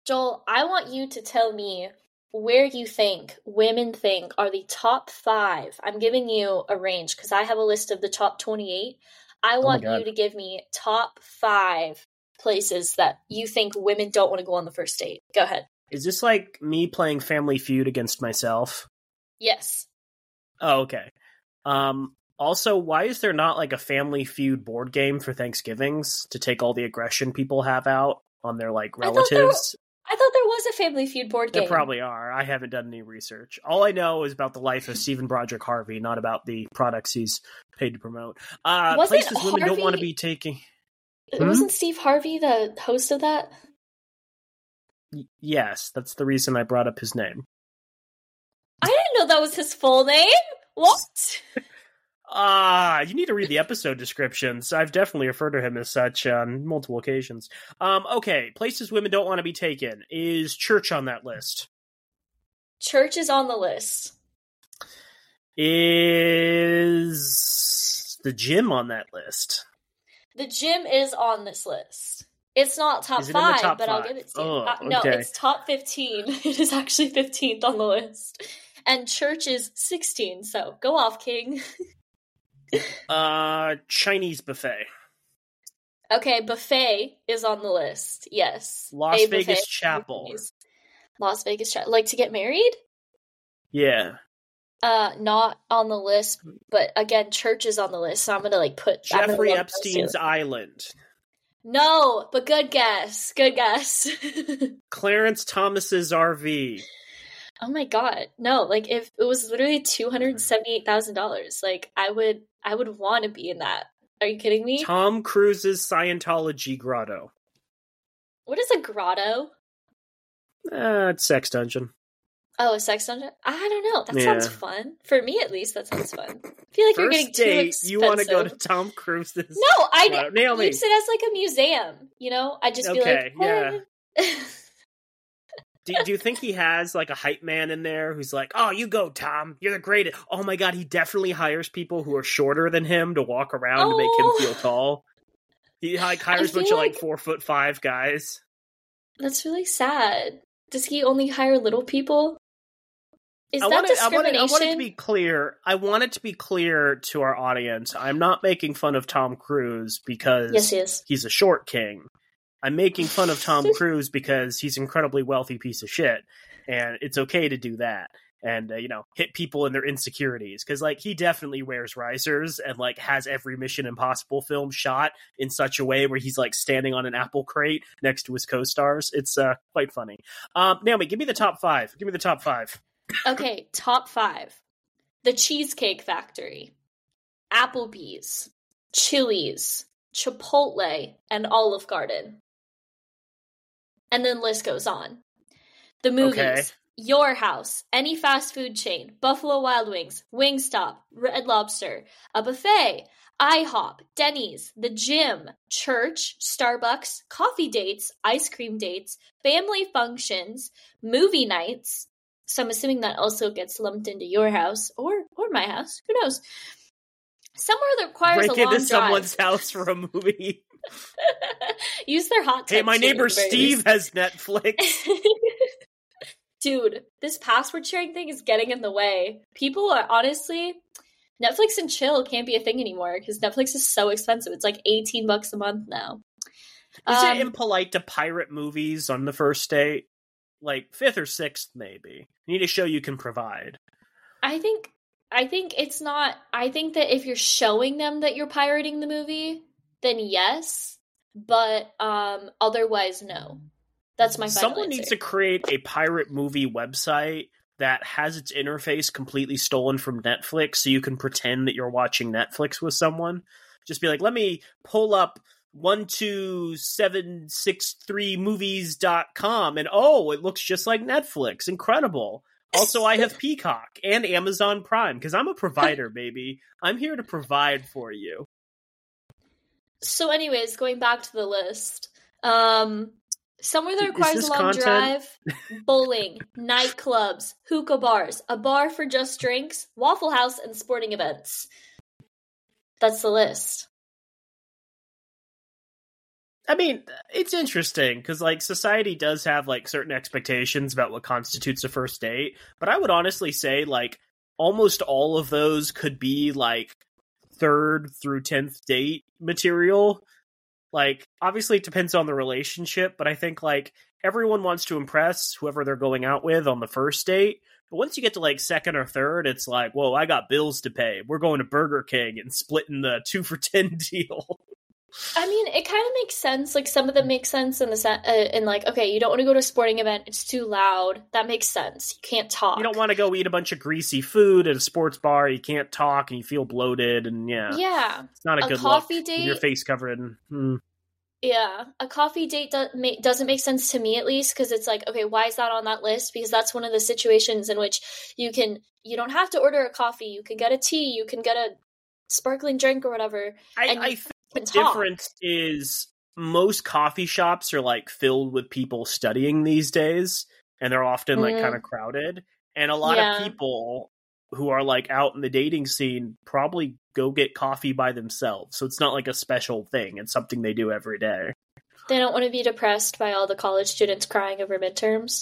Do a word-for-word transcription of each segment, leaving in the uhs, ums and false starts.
Joel, I want you to tell me where you think women think are the top five. I'm giving you a range because I have a list of the top twenty-eight. I want God. you to give me top five places that you think women don't want to go on the first date. Go ahead. Is this like me playing Family Feud against myself? Yes. Oh, okay. Um, also, why is there not like a Family Feud board game for Thanksgivings to take all the aggression people have out on their like relatives? I thought there, I thought there was a Family Feud board game. There probably are. I haven't done any research. All I know is about the life of Stephen Broderick Harvey, not about the products he's paid to promote. Uh, Wasn't places women Harvey- don't want to be taking. Wasn't Steve Harvey the host of that? Y- yes, that's the reason I brought up his name. I didn't know that was his full name. What? Ah, you need to read the episode descriptions. I've definitely referred to him as such on multiple occasions. Um, okay, places women don't want to be taken. Is church on that list? Church is on the list. Is the gym on that list? The gym is on this list. It's not top Is it in the five, top but I'll five? give it to you. Oh, Uh, no, okay. it's top fifteen. It is actually fifteenth on the list. And church is sixteen, so go off, King. Uh, Chinese buffet. Okay, buffet is on the list. Yes. Las A Vegas buffet. Chapel. Las Vegas Chapel. Like to get married? Yeah. Uh, not on the list, but again, church is on the list, so I'm gonna like put I'm gonna Jeffrey lump those Epstein's two. Island. No, but good guess. Good guess. Clarence Thomas's R V. Oh my god. No, like if it was literally two hundred seventy-eight thousand dollars, like I would I would want to be in that. Are you kidding me? Tom Cruise's Scientology grotto. What is a grotto? Uh, it's sex dungeon. Oh, a sex dungeon? I don't know. That Yeah. sounds fun. For me at least, that sounds fun. I feel like First you're getting too date, expensive. you want to go to Tom Cruise's? No, I grotto. d- Naomi. use it as like a museum, you know? I just be Okay, like, yeah. eh. Do, do you think he has like a hype man in there who's like, oh, you go, Tom. You're the greatest. Oh my god, he definitely hires people who are shorter than him to walk around to make him Oh. feel tall. He like hires a feel bunch of like like- four foot five guys. That's really sad. Does he only hire little people? Is I that want, it, I, want it, discrimination? I want it to be clear. I want it to be clear to our audience. I'm not making fun of Tom Cruise because Yes, he is. he's a short king. I'm making fun of Tom Cruise because he's an incredibly wealthy piece of shit, and it's okay to do that and uh, you know, hit people in their insecurities because like he definitely wears risers and like has every Mission Impossible film shot in such a way where he's like standing on an apple crate next to his co-stars. It's uh, quite funny. Um, Naomi, give me the top five. Give me the top five. Okay, top five. The Cheesecake Factory, Applebee's, Chili's, Chipotle, and Olive Garden. And then list goes on. The movies, Okay. Your House, any fast food chain, Buffalo Wild Wings, Wingstop, Red Lobster, a buffet, IHOP, Denny's, the gym, church, Starbucks, coffee dates, ice cream dates, family functions, movie nights. So I'm assuming that also gets lumped into your house or or my house. Who knows? Somewhere that requires Break a long into drive. someone's house for a movie. Use their hot tub. Hey, my too, neighbor at the very Steve least. has Netflix. Dude, this password sharing thing is getting in the way. People are honestly, Netflix and chill can't be a thing anymore because Netflix is so expensive. It's like eighteen bucks a month now. Is Um, it impolite to pirate movies on the first date? Like fifth or sixth, maybe. You need to show you can provide. I think I think it's not I think that if you're showing them that you're pirating the movie, then yes, but um otherwise no. That's my final Someone answer. needs to create a pirate movie website that has its interface completely stolen from Netflix so you can pretend that you're watching Netflix with someone. Just be like, let me pull up one two seven six three movies dot com and oh, it looks just like Netflix. Incredible. Also, I have Peacock and Amazon Prime because I'm a provider, baby. I'm here to provide for you. So anyways, going back to the list. Um somewhere that Is requires this a long content? drive, bowling, nightclubs, hookah bars, a bar for just drinks, Waffle House, and sporting events. That's the list. I mean, it's interesting because, like, society does have, like, certain expectations about what constitutes a first date. But I would honestly say, like, almost all of those could be, like, third through tenth date material. Like, obviously it depends on the relationship, but I think, like, everyone wants to impress whoever they're going out with on the first date. But once you get to, like, second or third, it's like, whoa, I got bills to pay. We're going to Burger King and splitting the two for ten deal. I mean, it kind of makes sense. Like, some of them make sense in the sen- uh, in like, okay, you don't want to go to a sporting event. It's too loud. That makes sense. You can't talk. You don't want to go eat a bunch of greasy food at a sports bar. You can't talk and you feel bloated. And yeah, yeah, it's not a, a good coffee look. date. Your face covered in. Hmm. Yeah, a coffee date do- ma- doesn't make sense to me, at least, because it's like, okay, why is that on that list? Because that's one of the situations in which you can, you don't have to order a coffee. You can get a tea. You can get a sparkling drink or whatever. I, and I think the difference is most coffee shops are like filled with people studying these days, and they're often like mm. kind of crowded. And a lot yeah. of people who are like out in the dating scene probably go get coffee by themselves. So it's not like a special thing. It's something they do every day. They don't want to be depressed by all the college students crying over midterms.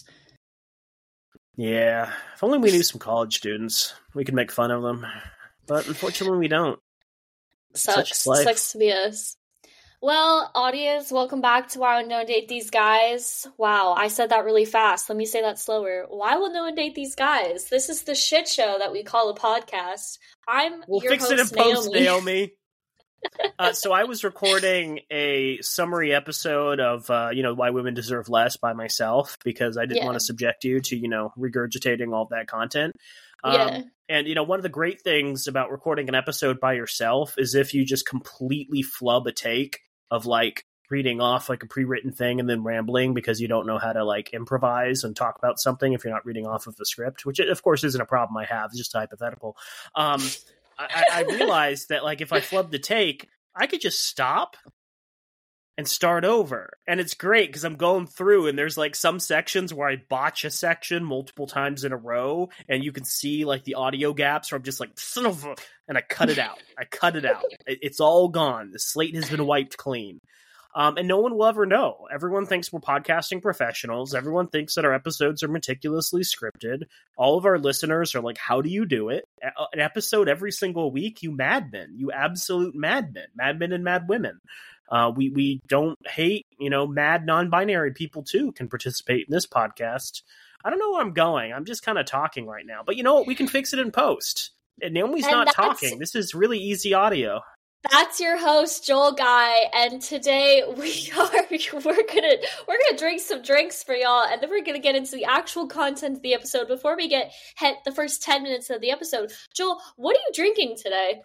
Yeah. If only we knew some college students, we could make fun of them. But unfortunately we don't. Sucks. Sucks to be us. Well, audience, welcome back to Why Would No One Date These Guys? Wow, I said that really fast. Let me say that slower. Why will no one date these guys? This is the shit show that we call a podcast. I'm we'll your fix host, it in post, Naomi. Naomi. uh, so I was recording a summary episode of, uh, you know, Why Women Deserve Less by myself because I didn't yeah. want to subject you to, you know, regurgitating all that content. Um, yeah. And, you know, one of the great things about recording an episode by yourself is if you just completely flub a take of, like, reading off, like, a pre-written thing and then rambling because you don't know how to, like, improvise and talk about something if you're not reading off of the script, which, of course, isn't a problem I have. It's just hypothetical. Um, I, I realized that, like, if I flubbed the take, I could just stop and start over. And it's great because I'm going through and there's like some sections where I botch a section multiple times in a row and you can see like the audio gaps where I'm just like, son of a, and I cut it out. I cut it out. It's all gone. The slate has been wiped clean. Um, and no one will ever know. Everyone thinks we're podcasting professionals. Everyone thinks that our episodes are meticulously scripted. All of our listeners are like, how do you do it? A- an episode every single week, you madmen. You absolute madmen. Madmen and mad women. Uh, we, we don't hate, you know, mad non-binary people too can participate in this podcast. I don't know where I'm going. I'm just kind of talking right now. But you know what? We can fix it in post. And Naomi's and not talking. This is really easy audio. That's your host, Joel Guy, and today we are we're gonna we're gonna drink some drinks for y'all, and then we're gonna get into the actual content of the episode. Before we get hit the first ten minutes of the episode, Joel, what are you drinking today?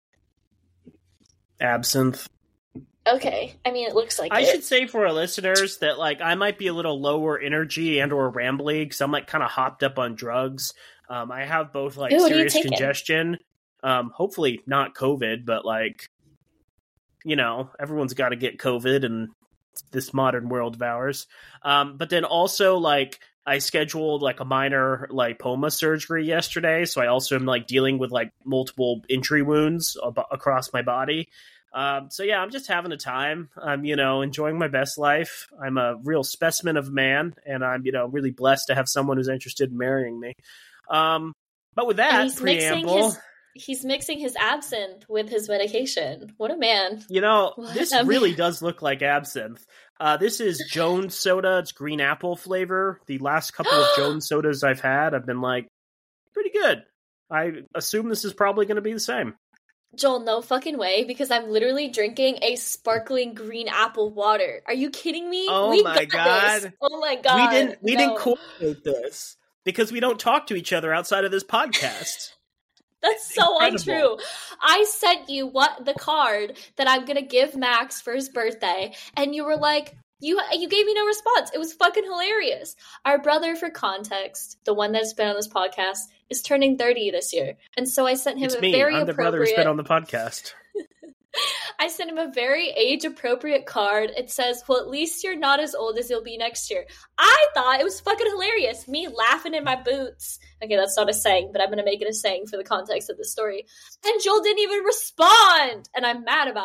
Absinthe. Okay, I mean it looks like I it. should say for our listeners that like I might be a little lower energy and or rambly because I'm like kind of hopped up on drugs. Um, I have both like Ooh, serious congestion. Um, hopefully not COVID, but like, you know, everyone's got to get COVID in this modern world of ours. Um, but then also like I scheduled like a minor lipoma surgery yesterday. So I also am like dealing with like multiple entry wounds ab- across my body. Um, so yeah, I'm just having a time. I'm, you know, enjoying my best life. I'm a real specimen of a man, and I'm, you know, really blessed to have someone who's interested in marrying me. Um, but with that he's preamble, mixing his, he's mixing his absinthe with his medication. What a man. You know, what this really man. does look like absinthe. Uh, this is Jones soda. It's green apple flavor. The last couple of Jones sodas I've had, I've been like, pretty good. I assume this is probably going to be the same. Joel, no fucking way, because I'm literally drinking a sparkling green apple water. Are you kidding me? Oh we my god! This. Oh my god! We didn't. We no. didn't coordinate this because we don't talk to each other outside of this podcast. That's so Incredible. untrue. I sent you what the card that I'm gonna give Max for his birthday, and you were like, you you gave me no response. It was fucking hilarious. Our brother, for context, the one that's been on this podcast, is turning thirty this year, and so I sent him it's a me. very I'm the appropriate. brother who's been on the podcast. I sent him a very age-appropriate card. It says, well, at least you're not as old as you'll be next year. I thought it was fucking hilarious. Me laughing in my boots. Okay, that's not a saying, but I'm going to make it a saying for the context of the story. And Joel didn't even respond, and I'm mad about it.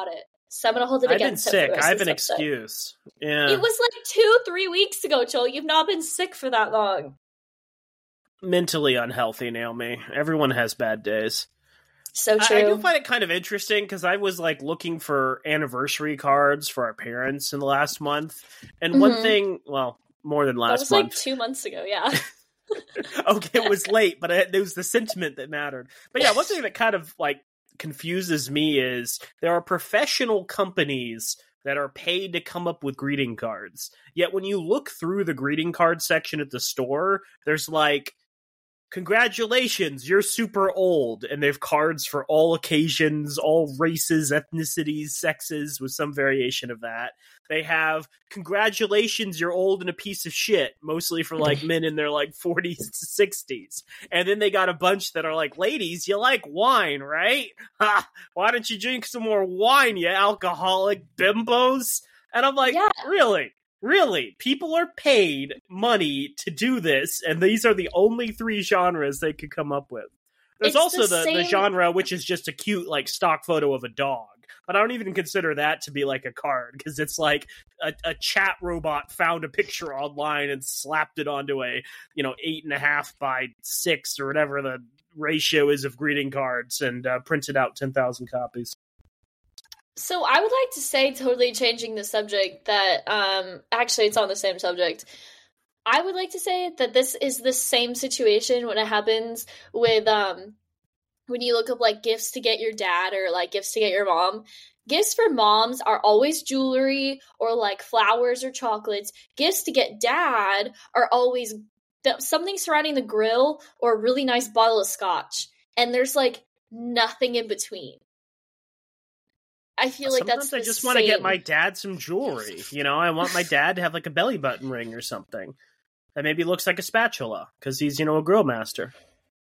So I'm gonna hold it I've been against him. For the sick. rest I of have an this episode. excuse. Yeah. It was like two, three weeks ago, Joel. You've not been sick for that long. Mentally unhealthy, Naomi. Everyone has bad days. So true. I, I do find it kind of interesting because I was like looking for anniversary cards for our parents in the last month, and mm-hmm. one thing, well, more than last that was month. like two months ago. Yeah. Okay, it was late, but it, it was the sentiment that mattered. But yeah, one thing that kind of like confuses me is there are professional companies that are paid to come up with greeting cards. Yet when you look through the greeting card section at the store, there's like, congratulations, you're super old, and they have cards for all occasions, all races, ethnicities, sexes, with some variation of that. They have, congratulations, you're old and a piece of shit, mostly for like men in their like forties to sixties. And then they got a bunch that are like, ladies, you like wine, right? Ha! Why don't you drink some more wine, you alcoholic bimbos? And I'm like, yeah. really? Really, people are paid money to do this, and these are the only three genres they could come up with. There's it's also the, the, same... the genre which is just a cute, like, stock photo of a dog. But I don't even consider that to be, like, a card, because it's like a, a chat robot found a picture online and slapped it onto a, you know, eight and a half by six or whatever the ratio is of greeting cards and uh, printed out ten thousand copies. So I would like to say, totally changing the subject, that, um, actually it's on the same subject. I would like to say that this is the same situation when it happens with, um, when you look up, like, gifts to get your dad or, like, gifts to get your mom. Gifts for moms are always jewelry or, like, flowers or chocolates. Gifts to get dad are always th- something surrounding the grill or a really nice bottle of scotch. And there's, like, nothing in between. I feel like Sometimes that's I just want to get my dad some jewelry. You know, I want my dad to have like a belly button ring or something that maybe looks like a spatula because he's, you know, a grill master.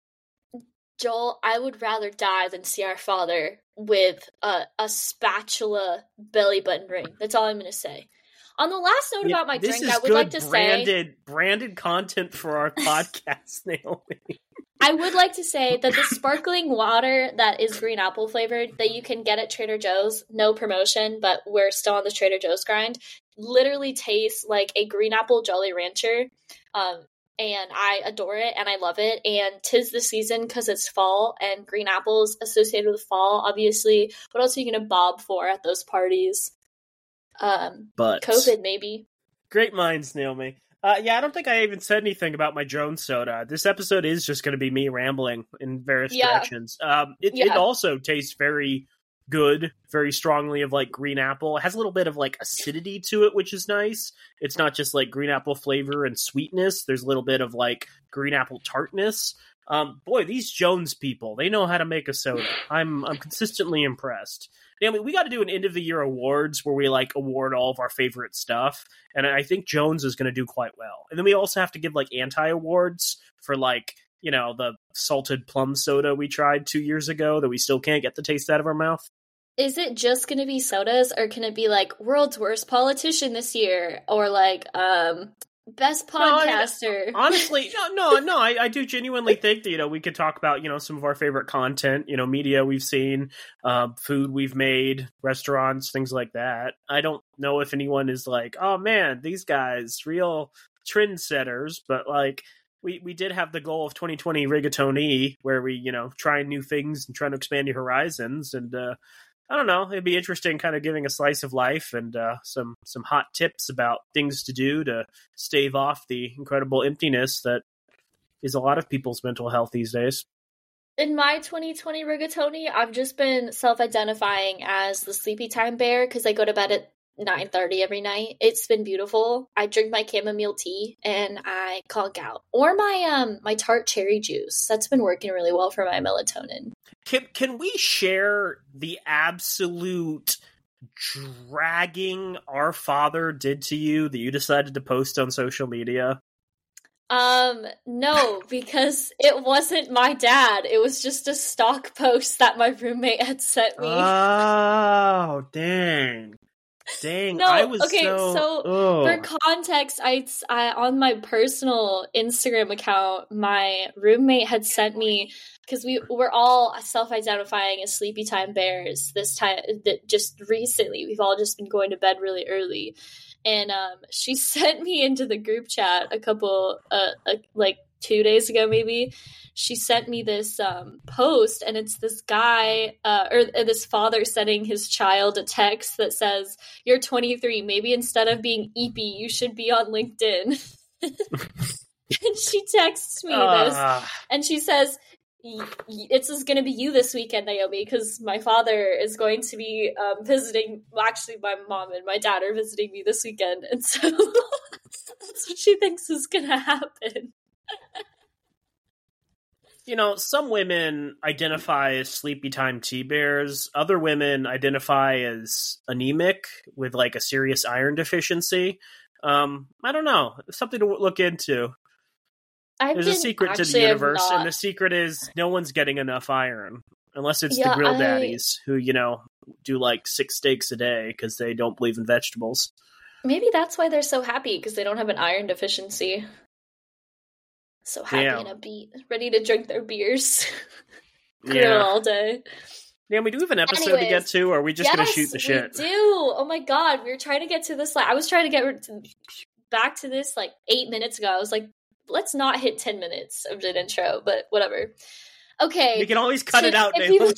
Joel, I would rather die than see our father with a, a spatula belly button ring. That's all I'm going to say. On the last note yeah, about my this drink, is I would good like to branded, say... branded content for our podcast, Naomi. I would like to say that the sparkling water that is green apple flavored that you can get at Trader Joe's, no promotion, but we're still on the Trader Joe's grind, literally tastes like a green apple Jolly Rancher. Um, and I adore it and I love it. And 'tis the season because it's fall and green apples associated with fall, obviously. What else are you going to bob for at those parties? Um, but COVID, maybe. Great minds, Naomi. Uh, yeah, I don't think I even said anything about my drone soda. This episode is just going to be me rambling in various yeah. directions. Um, it, yeah. it also tastes very good, very strongly of like green apple. It has a little bit of like acidity to it, which is nice. It's not just like green apple flavor and sweetness. There's a little bit of like green apple tartness. Um, boy, these Jones people, they know how to make a soda. I'm I'm consistently impressed. Naomi, we got to do an end of the year awards where we like award all of our favorite stuff, and I think Jones is going to do quite well. And then we also have to give like anti awards for like, you know, the salted plum soda we tried two years ago that we still can't get the taste out of our mouth. Is it just going to be sodas, or can it be like world's worst politician this year, or like um best podcaster? No, I, honestly, no, no, no. I, I do genuinely think that, you know, we could talk about, you know, some of our favorite content, you know, media we've seen, uh, food we've made, restaurants, things like that. I don't know if anyone is like, oh man, these guys, real trendsetters, but like, we, we did have the goal of twenty twenty rigatoni, where we, you know, try new things and trying to expand your horizons, and uh, I don't know. It'd be interesting kind of giving a slice of life and uh, some, some hot tips about things to do to stave off the incredible emptiness that is a lot of people's mental health these days. In my twenty twenty rigatoni, I've just been self-identifying as the sleepy time bear because I go to bed at nine thirty every night. It's been beautiful. I drink my chamomile tea and I conk out. Or my um my tart cherry juice. That's been working really well for my melatonin. Can can we share the absolute dragging our father did to you that you decided to post on social media? Um, no, because it wasn't my dad. It was just a stock post that my roommate had sent me. Oh, dang. Dang, No, I was okay, so... so oh. for context, I, I on my personal Instagram account, my roommate had sent me, because we were all self-identifying as sleepy time bears this time, that just recently, we've all just been going to bed really early, and um, she sent me into the group chat a couple, uh, uh, like two days ago maybe. She sent me this um, post, and it's this guy, uh, or uh, this father sending his child a text that says, "You're twenty-three. Maybe instead of being E P, you should be on LinkedIn." And she texts me uh. this, and she says, "It's going to be you this weekend, Naomi, because my father is going to be um, visiting. Well, actually, my mom and my dad are visiting me this weekend, and so that's what she thinks is going to happen." You know, some women identify as sleepy time T-bears. Other women identify as anemic with like a serious iron deficiency. Um, I don't know. Something to look into. I've There's a secret to the universe, and the secret is no one's getting enough iron. Unless it's yeah, the grill I... daddies who, you know, do like six steaks a day because they don't believe in vegetables. Maybe that's why they're so happy, because they don't have an iron deficiency. So happy yeah. and upbeat, ready to drink their beers, grill yeah. all day. Yeah, we do have an episode Anyways, to get to, or are we just yes, going to shoot the shit? we do. Oh my god, we were trying to get to this. Like, I was trying to get to, back to this like eight minutes ago. I was like, let's not hit ten minutes of an intro, but whatever. Okay. We can always cut to, it out, Naomi.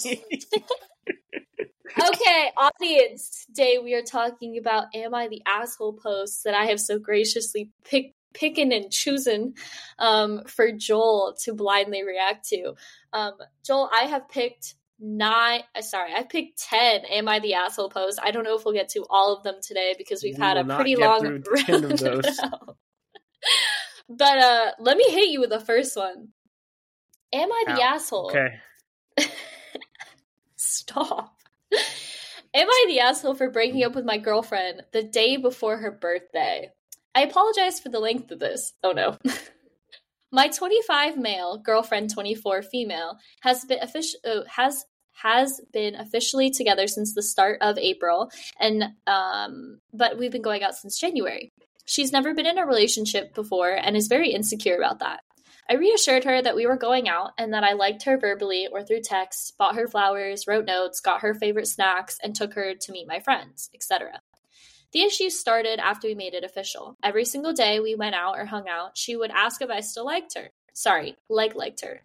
Okay, audience. Today we are talking about Am I the Asshole posts that I have so graciously picked picking and choosing um, for Joel to blindly react to. Um, Joel, I have picked nine, uh, sorry, I've picked ten Am I the Asshole posts. I don't know if we'll get to all of them today because we've we had a pretty long round of those. But uh, let me hit you with the first one. Am I the Ow. asshole? Okay. Stop. Am I the asshole for breaking up with my girlfriend the day before her birthday? I apologize for the length of this. Oh no. My twenty-five male, girlfriend twenty-four female, has been offici- uh, has has been officially together since the start of April, and um, but we've been going out since January. She's never been in a relationship before and is very insecure about that. I reassured her that we were going out and that I liked her verbally or through text, bought her flowers, wrote notes, got her favorite snacks, and took her to meet my friends, et cetera. The issue started after we made it official. Every single day we went out or hung out, she would ask if I still liked her. Sorry, like liked her.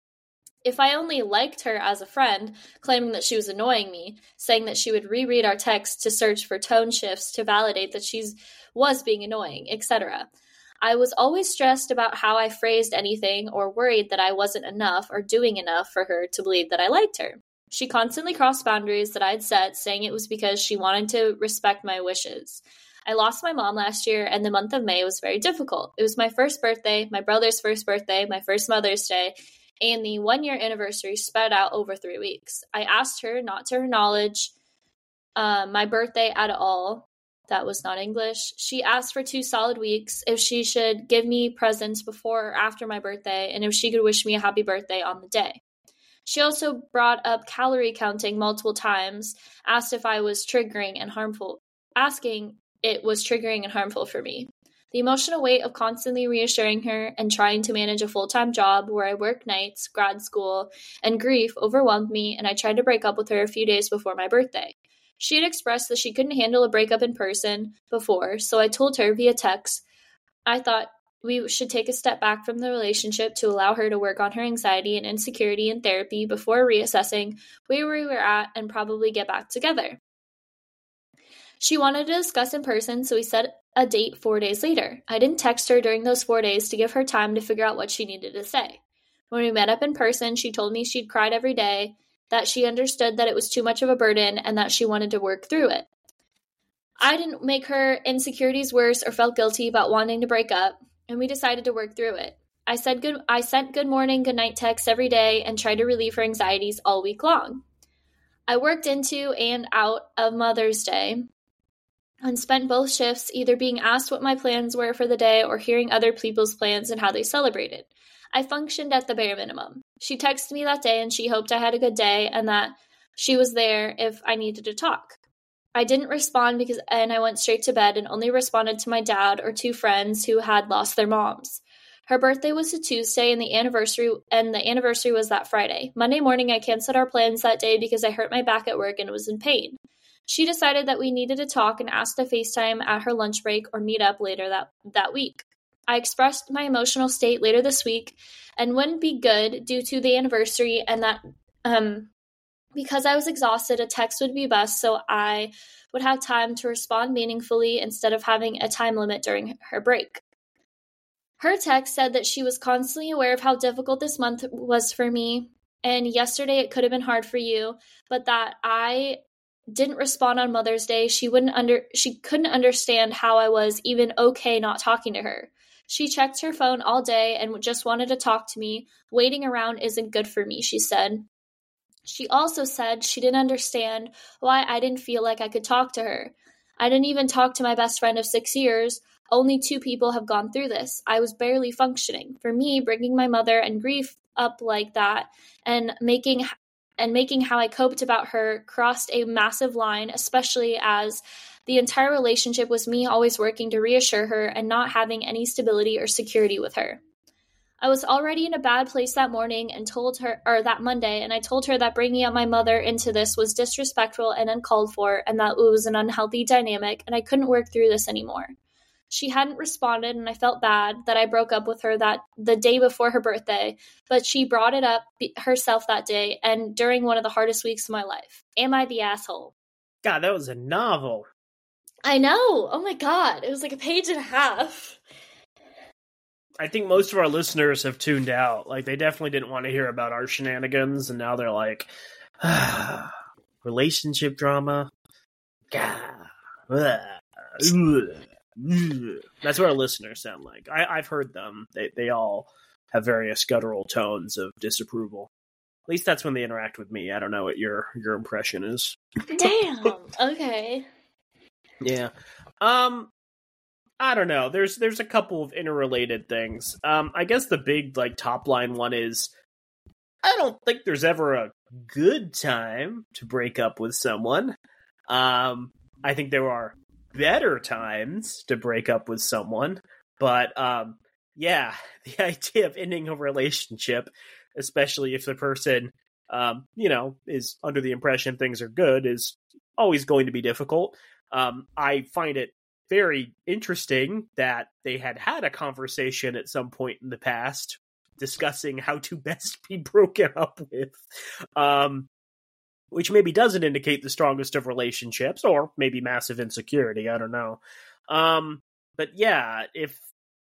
If I only liked her as a friend, claiming that she was annoying me, saying that she would reread our texts to search for tone shifts to validate that she was being annoying, et cetera. I was always stressed about how I phrased anything or worried that I wasn't enough or doing enough for her to believe that I liked her. She constantly crossed boundaries that I'd set, saying it was because she wanted to respect my wishes. I lost my mom last year, and the month of May was very difficult. It was my first birthday, my brother's first birthday, my first Mother's Day, and the one-year anniversary spread out over three weeks. I asked her, not to her knowledge, uh, my birthday at all. That was not English. She asked for two solid weeks, if she should give me presents before or after my birthday, and if she could wish me a happy birthday on the day. She also brought up calorie counting multiple times, asked if I was triggering and harmful, asking it was triggering and harmful for me. The emotional weight of constantly reassuring her and trying to manage a full-time job where I work nights, grad school, and grief overwhelmed me, and I tried to break up with her a few days before my birthday. She had expressed that she couldn't handle a breakup in person before, so I told her via text I thought we should take a step back from the relationship to allow her to work on her anxiety and insecurity in therapy before reassessing where we were at and probably get back together. She wanted to discuss in person, so we set a date four days later. I didn't text her during those four days to give her time to figure out what she needed to say. When we met up in person, she told me she'd cried every day, that she understood that it was too much of a burden, and that she wanted to work through it. I didn't make her insecurities worse or felt guilty about wanting to break up, and we decided to work through it. I said good. I sent good morning, good night texts every day and tried to relieve her anxieties all week long. I worked into and out of Mother's Day and spent both shifts either being asked what my plans were for the day or hearing other people's plans and how they celebrated. I functioned at the bare minimum. She texted me that day and she hoped I had a good day and that she was there if I needed to talk. I didn't respond because, and I went straight to bed and only responded to my dad or two friends who had lost their moms. Her birthday was a Tuesday and the anniversary and the anniversary was that Friday. Monday morning, I canceled our plans that day because I hurt my back at work and was in pain. She decided that we needed to talk and asked to FaceTime at her lunch break or meet up later that, that week. I expressed my emotional state later this week and wouldn't be good due to the anniversary and that um because I was exhausted, a text would be best so I would have time to respond meaningfully instead of having a time limit during her break. Her text said that she was constantly aware of how difficult this month was for me, and yesterday it could have been hard for you, but that I didn't respond on Mother's Day. She wouldn't under she couldn't understand how I was even okay not talking to her. She checked her phone all day and just wanted to talk to me. Waiting around isn't good for me, she said. She also said she didn't understand why I didn't feel like I could talk to her. I didn't even talk to my best friend of six years. Only two people have gone through this. I was barely functioning. For me, bringing my mother and grief up like that and making and making how I coped about her crossed a massive line, especially as the entire relationship was me always working to reassure her and not having any stability or security with her. I was already in a bad place that morning and told her, or that Monday, and I told her that bringing up my mother into this was disrespectful and uncalled for, and that it was an unhealthy dynamic, and I couldn't work through this anymore. She hadn't responded, and I felt bad that I broke up with her that the day before her birthday, but she brought it up herself that day and during one of the hardest weeks of my life. Am I the asshole? God, that was a novel. I know. Oh my God. It was like a page and a half. I think most of our listeners have tuned out. Like, they definitely didn't want to hear about our shenanigans, and now they're like, ah, relationship drama? God. Ugh. That's what our listeners sound like. I, I've heard them. They they all have various guttural tones of disapproval. At least that's when they interact with me. I don't know what your, your impression is. Damn. Okay. Yeah. Um... I don't know. There's there's a couple of interrelated things. Um, I guess the big like top line one is I don't think there's ever a good time to break up with someone. Um, I think there are better times to break up with someone, but um, yeah, the idea of ending a relationship, especially if the person um, you know, is under the impression things are good, is always going to be difficult. Um, I find it very interesting that they had had a conversation at some point in the past discussing how to best be broken up with, um, which maybe doesn't indicate the strongest of relationships, or maybe massive insecurity. I don't know. Um, but yeah, if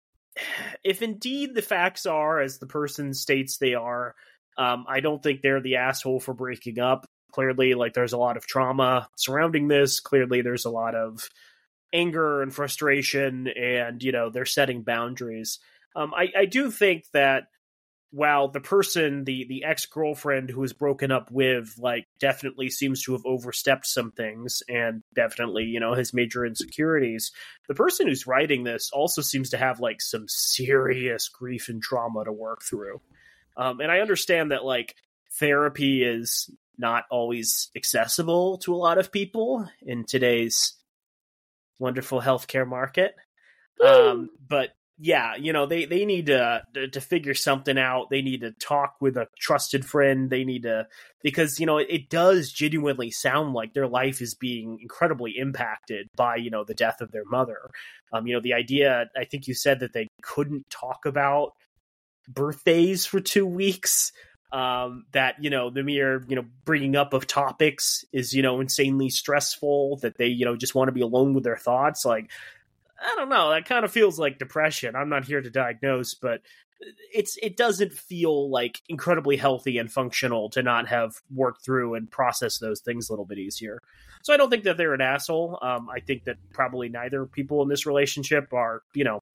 if indeed the facts are as the person states they are, um, I don't think they're the asshole for breaking up. Clearly, like, there's a lot of trauma surrounding this. Clearly, there's a lot of anger and frustration, and, you know, they're setting boundaries. Um, I, I do think that while the person, the, the ex-girlfriend who was broken up with, like, definitely seems to have overstepped some things and definitely, you know, has major insecurities, the person who's writing this also seems to have, like, some serious grief and trauma to work through. Um, and I understand that, like, therapy is not always accessible to a lot of people in today's wonderful healthcare market. Um, but yeah, you know, they, they need to, to, to figure something out. They need to talk with a trusted friend. They need to, because, you know, it, it does genuinely sound like their life is being incredibly impacted by, you know, the death of their mother. Um, you know, the idea, I think you said that they couldn't talk about birthdays for two weeks. Um, that, you know, the mere, you know, bringing up of topics is, you know, insanely stressful, that they, you know, just want to be alone with their thoughts. Like, I don't know, that kind of feels like depression. I'm not here to diagnose, but it's, it doesn't feel like incredibly healthy and functional to not have worked through and processed those things a little bit easier. So I don't think that they're an asshole. Um, I think that probably neither people in this relationship are, you know,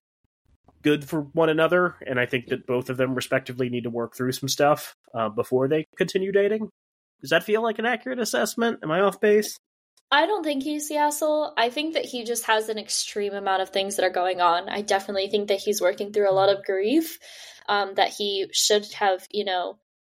good for one another, and I think that both of them respectively need to work through some stuff uh, before they continue dating. Does that feel like an accurate assessment? Am I off base? I don't think he's the asshole. I think that he just has an extreme amount of things that are going on. I definitely think that he's working through a lot of grief, um, that he should have, you know,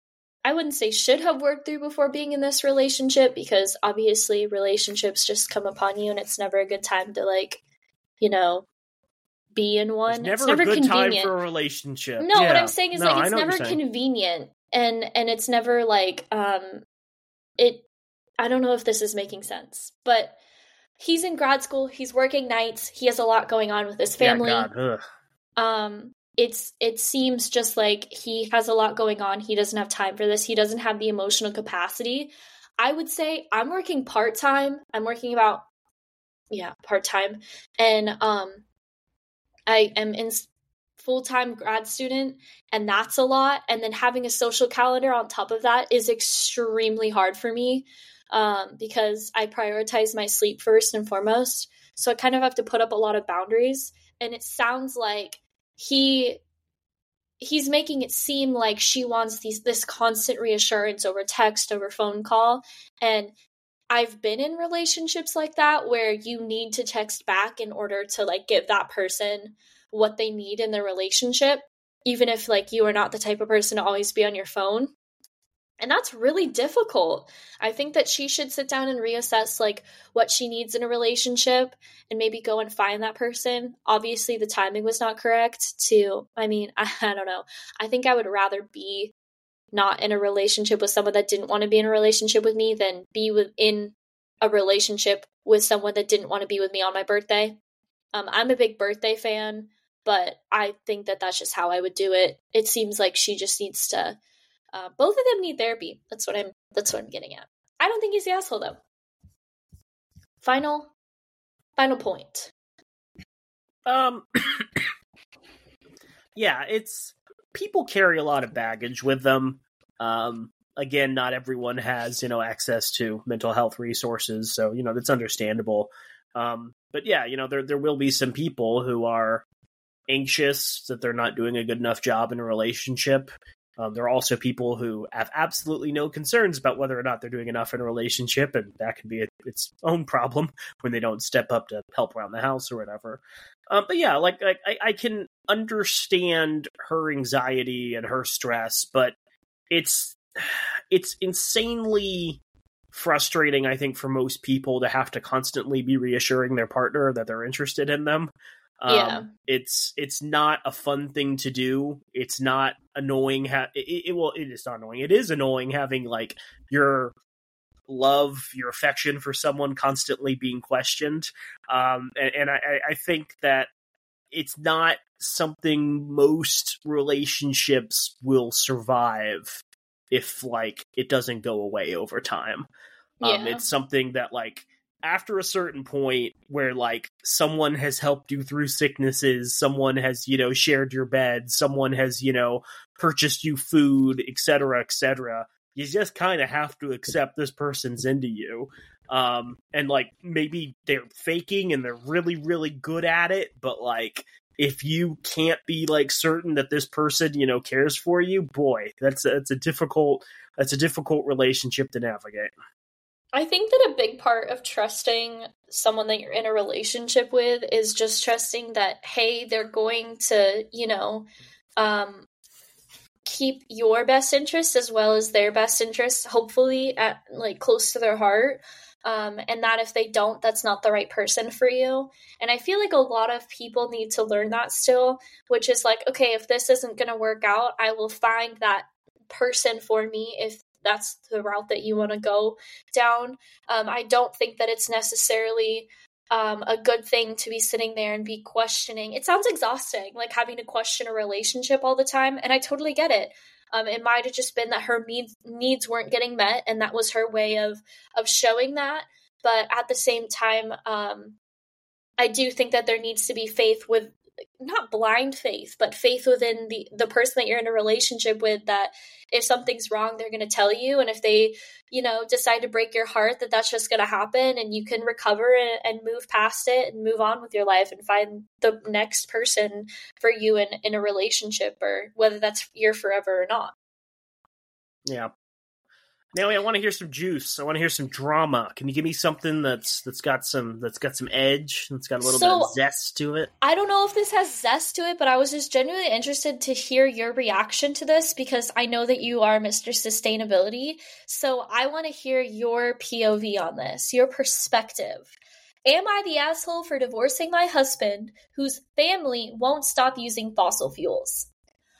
I wouldn't say should have worked through before being in this relationship, because obviously relationships just come upon you and it's never a good time to, like, you know, be in one. It's never, it's never a good convenient. time for a relationship. No, yeah. what I'm saying is, no, like, it's never convenient, and and it's never like um it I don't know if this is making sense, but he's in grad school, he's working nights, he has a lot going on with his family. Yeah, God. Ugh. Um it's it seems just like he has a lot going on. He doesn't have time for this. He doesn't have the emotional capacity. I would say I'm working part-time. I'm working about yeah, part-time. And um I am in full-time grad student, and that's a lot. And then having a social calendar on top of that is extremely hard for me, um, because I prioritize my sleep first and foremost. So I kind of have to put up a lot of boundaries. And it sounds like he he's making it seem like she wants these this constant reassurance over text, over phone call. And I've been in relationships like that where you need to text back in order to, like, give that person what they need in their relationship, even if, like, you are not the type of person to always be on your phone. And that's really difficult. I think that she should sit down and reassess, like, what she needs in a relationship and maybe go and find that person. Obviously, the timing was not correct to, I mean, I, I don't know. I think I would rather be not in a relationship with someone that didn't want to be in a relationship with me than be within a relationship with someone that didn't want to be with me on my birthday. Um, I'm a big birthday fan, but I think that that's just how I would do it. It seems like she just needs to, uh, both of them need therapy. That's what I'm, that's what I'm getting at. I don't think he's the asshole though. Final, final point. Um, yeah, it's, people carry a lot of baggage with them. Um, again, not everyone has, you know, access to mental health resources. So, you know, that's understandable. Um, but yeah, you know, there, there will be some people who are anxious that they're not doing a good enough job in a relationship. Um, there are also people who have absolutely no concerns about whether or not they're doing enough in a relationship, and that can be a, its own problem when they don't step up to help around the house or whatever. Um, but yeah, like, like I, I can understand her anxiety and her stress, but it's it's insanely frustrating, I think, for most people to have to constantly be reassuring their partner that they're interested in them. Um, Yeah. It's it's not a fun thing to do. It's not annoying. Ha- it, it well, it is not annoying. It is annoying having, like, your love, your affection for someone constantly being questioned. Um, and, and I, I think that it's not something most relationships will survive if, like, it doesn't go away over time. Um, Yeah. It's something that, like, after a certain point where, like, someone has helped you through sicknesses, someone has, you know, shared your bed, someone has, you know, purchased you food, et cetera, et cetera, you just kind of have to accept this person's into you. Um, and, like, maybe they're faking and they're really, really good at it, but, like, if you can't be, like, certain that this person, you know, cares for you, boy, that's a, that's a difficult, that's a difficult relationship to navigate. I think that a big part of trusting someone that you're in a relationship with is just trusting that, hey, they're going to, you know, um, keep your best interests as well as their best interests, hopefully at, like, close to their heart. Um, and that if they don't, that's not the right person for you. And I feel like a lot of people need to learn that still, which is like, okay, if this isn't going to work out, I will find that person for me if that's the route that you want to go down. Um, I don't think that it's necessarily um, a good thing to be sitting there and be questioning. It sounds exhausting, like having to question a relationship all the time. And I totally get it. Um, it might have just been that her needs needs weren't getting met, and that was her way of of showing that. But at the same time, um, I do think that there needs to be faith with, not blind faith, but faith within the, the person that you're in a relationship with, that if something's wrong, they're going to tell you. And if they, you know, decide to break your heart, that that's just going to happen, and you can recover and, and move past it and move on with your life and find the next person for you in, in a relationship, or whether that's your forever or not. Yeah. Now I want to hear some juice. I want to hear some drama. Can you give me something that's that's got some that's got some edge, that's got a little So, bit of zest to it? I don't know if this has zest to it, but I was just genuinely interested to hear your reaction to this because I know that you are Mister Sustainability. So I want to hear your P O V on this, your perspective. Am I the asshole for divorcing my husband whose family won't stop using fossil fuels?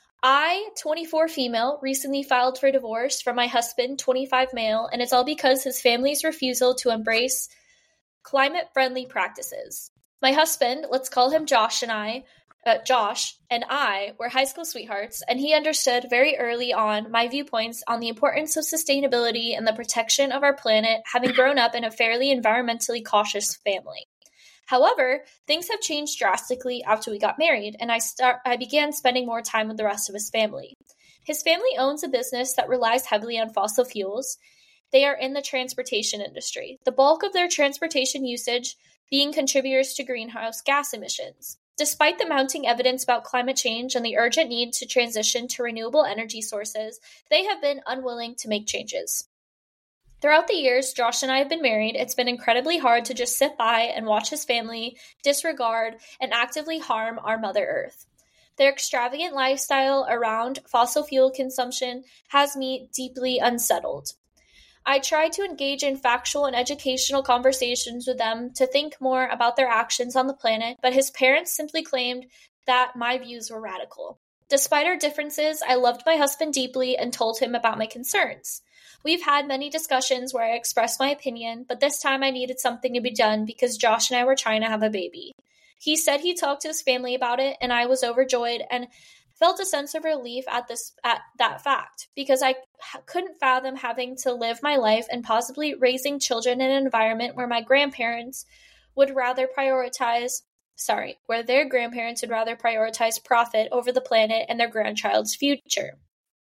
I, twenty-four female, recently filed for divorce from my husband, twenty-five male, and it's all because his family's refusal to embrace climate-friendly practices. My husband, let's call him Josh and I, uh, Josh and I were high school sweethearts, and he understood very early on my viewpoints on the importance of sustainability and the protection of our planet, having grown up in a fairly environmentally cautious family. However, things have changed drastically after we got married, and I start I began spending more time with the rest of his family. His family owns a business that relies heavily on fossil fuels. They are in the transportation industry, the bulk of their transportation usage being contributors to greenhouse gas emissions. Despite the mounting evidence about climate change and the urgent need to transition to renewable energy sources, they have been unwilling to make changes. Throughout the years Josh and I have been married, it's been incredibly hard to just sit by and watch his family disregard and actively harm our Mother Earth. Their extravagant lifestyle around fossil fuel consumption has me deeply unsettled. I try to engage in factual and educational conversations with them to think more about their actions on the planet, but his parents simply claimed that my views were radical. Despite our differences, I loved my husband deeply and told him about my concerns. We've had many discussions where I expressed my opinion, but this time I needed something to be done because Josh and I were trying to have a baby. He said he talked to his family about it, and I was overjoyed and felt a sense of relief at this at that fact because I h- couldn't fathom having to live my life and possibly raising children in an environment where my grandparents would rather prioritize sorry, where their grandparents would rather prioritize profit over the planet and their grandchild's future.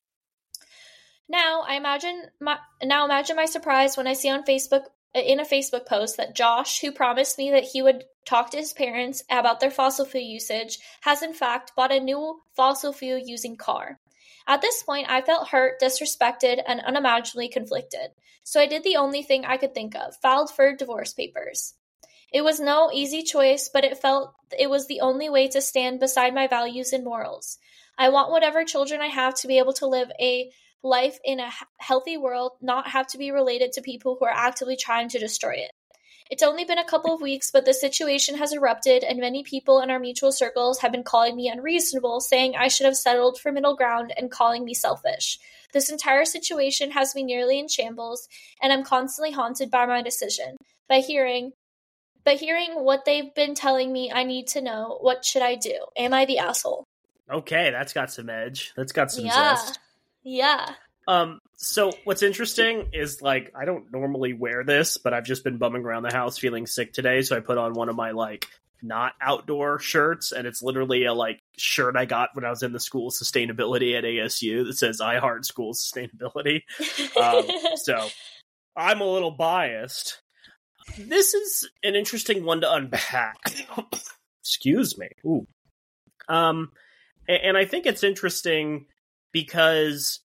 Now, I imagine my now imagine my surprise when I see on Facebook in a Facebook post that Josh, who promised me that he would talk to his parents about their fossil fuel usage, has in fact bought a new fossil fuel using car. At this point, I felt hurt, disrespected, and unimaginably conflicted. So I did the only thing I could think of, filed for divorce papers. It was no easy choice, but it felt it was the only way to stand beside my values and morals. I want whatever children I have to be able to live a life in a healthy world, not have to be related to people who are actively trying to destroy it. It's only been a couple of weeks, but the situation has erupted, and many people in our mutual circles have been calling me unreasonable, saying I should have settled for middle ground and calling me selfish. This entire situation has me nearly in shambles, and I'm constantly haunted by my decision. By hearing, by hearing what they've been telling me, I need to know, what should I do? Am I the asshole? Okay, that's got some edge. That's got some yeah. zest. Yeah. Um, so what's interesting is, like, I don't normally wear this, but I've just been bumming around the house feeling sick today, so I put on one of my, like, not outdoor shirts, and it's literally a, like, shirt I got when I was in the school sustainability at A S U that says I heart school sustainability. um, so I'm a little biased. This is an interesting one to unpack. Excuse me. Ooh. Um, and, and I think it's interesting because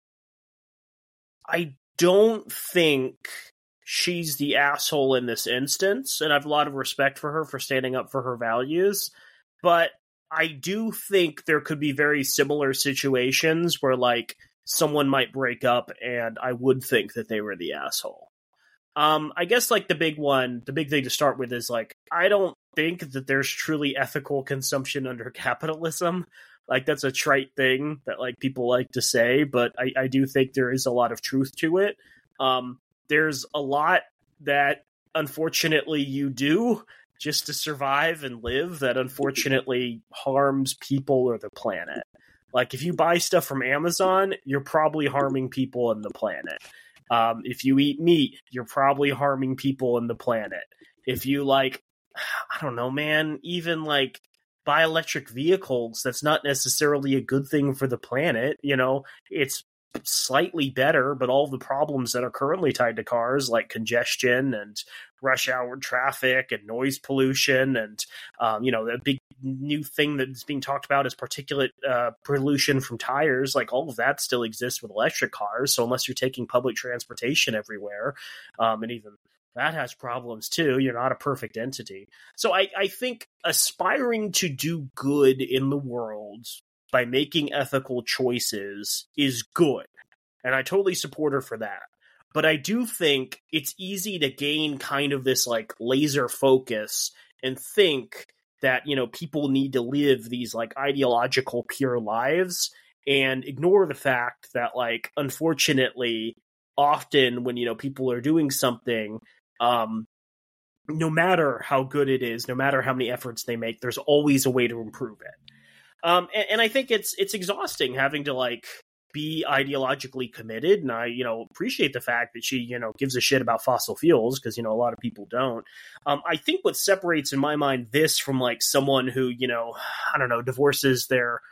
I don't think she's the asshole in this instance, and I have a lot of respect for her for standing up for her values, but I do think there could be very similar situations where, like, someone might break up and I would think that they were the asshole. Um, I guess, like, the big one, the big thing to start with is, like, I don't think that there's truly ethical consumption under capitalism. Like, that's a trite thing that, like, people like to say, but I, I do think there is a lot of truth to it. Um, there's a lot that, unfortunately, you do just to survive and live that, unfortunately, harms people or the planet. Like, if you buy stuff from Amazon, you're probably harming people and the planet. Um, if you eat meat, you're probably harming people and the planet. If you, like, I don't know, man, even, like, buy electric vehicles, that's not necessarily a good thing for the planet. You know, it's slightly better, but all the problems that are currently tied to cars, like congestion and rush hour traffic and noise pollution, and um, you know, the big new thing that's being talked about is particulate uh, pollution from tires. Like, all of that still exists with electric cars. So unless you're taking public transportation everywhere, um, and even that has problems too, you're not a perfect entity. So I, I think aspiring to do good in the world by making ethical choices is good. And I totally support her for that. But I do think it's easy to gain kind of this like laser focus and think that, you know, people need to live these like ideological pure lives and ignore the fact that, like, unfortunately, often when, you know, people are doing something, um, no matter how good it is, no matter how many efforts they make, there's always a way to improve it. Um, and, and I think it's it's exhausting having to like be ideologically committed. And I, you know, appreciate the fact that she, you know, gives a shit about fossil fuels, because, you know, a lot of people don't. Um, I think what separates in my mind this from like someone who, you know, I don't know, divorces their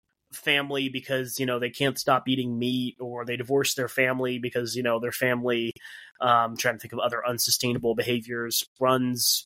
family because, you know, they can't stop eating meat, or they divorce their family because, you know, their family, um, trying to think of other unsustainable behaviors, runs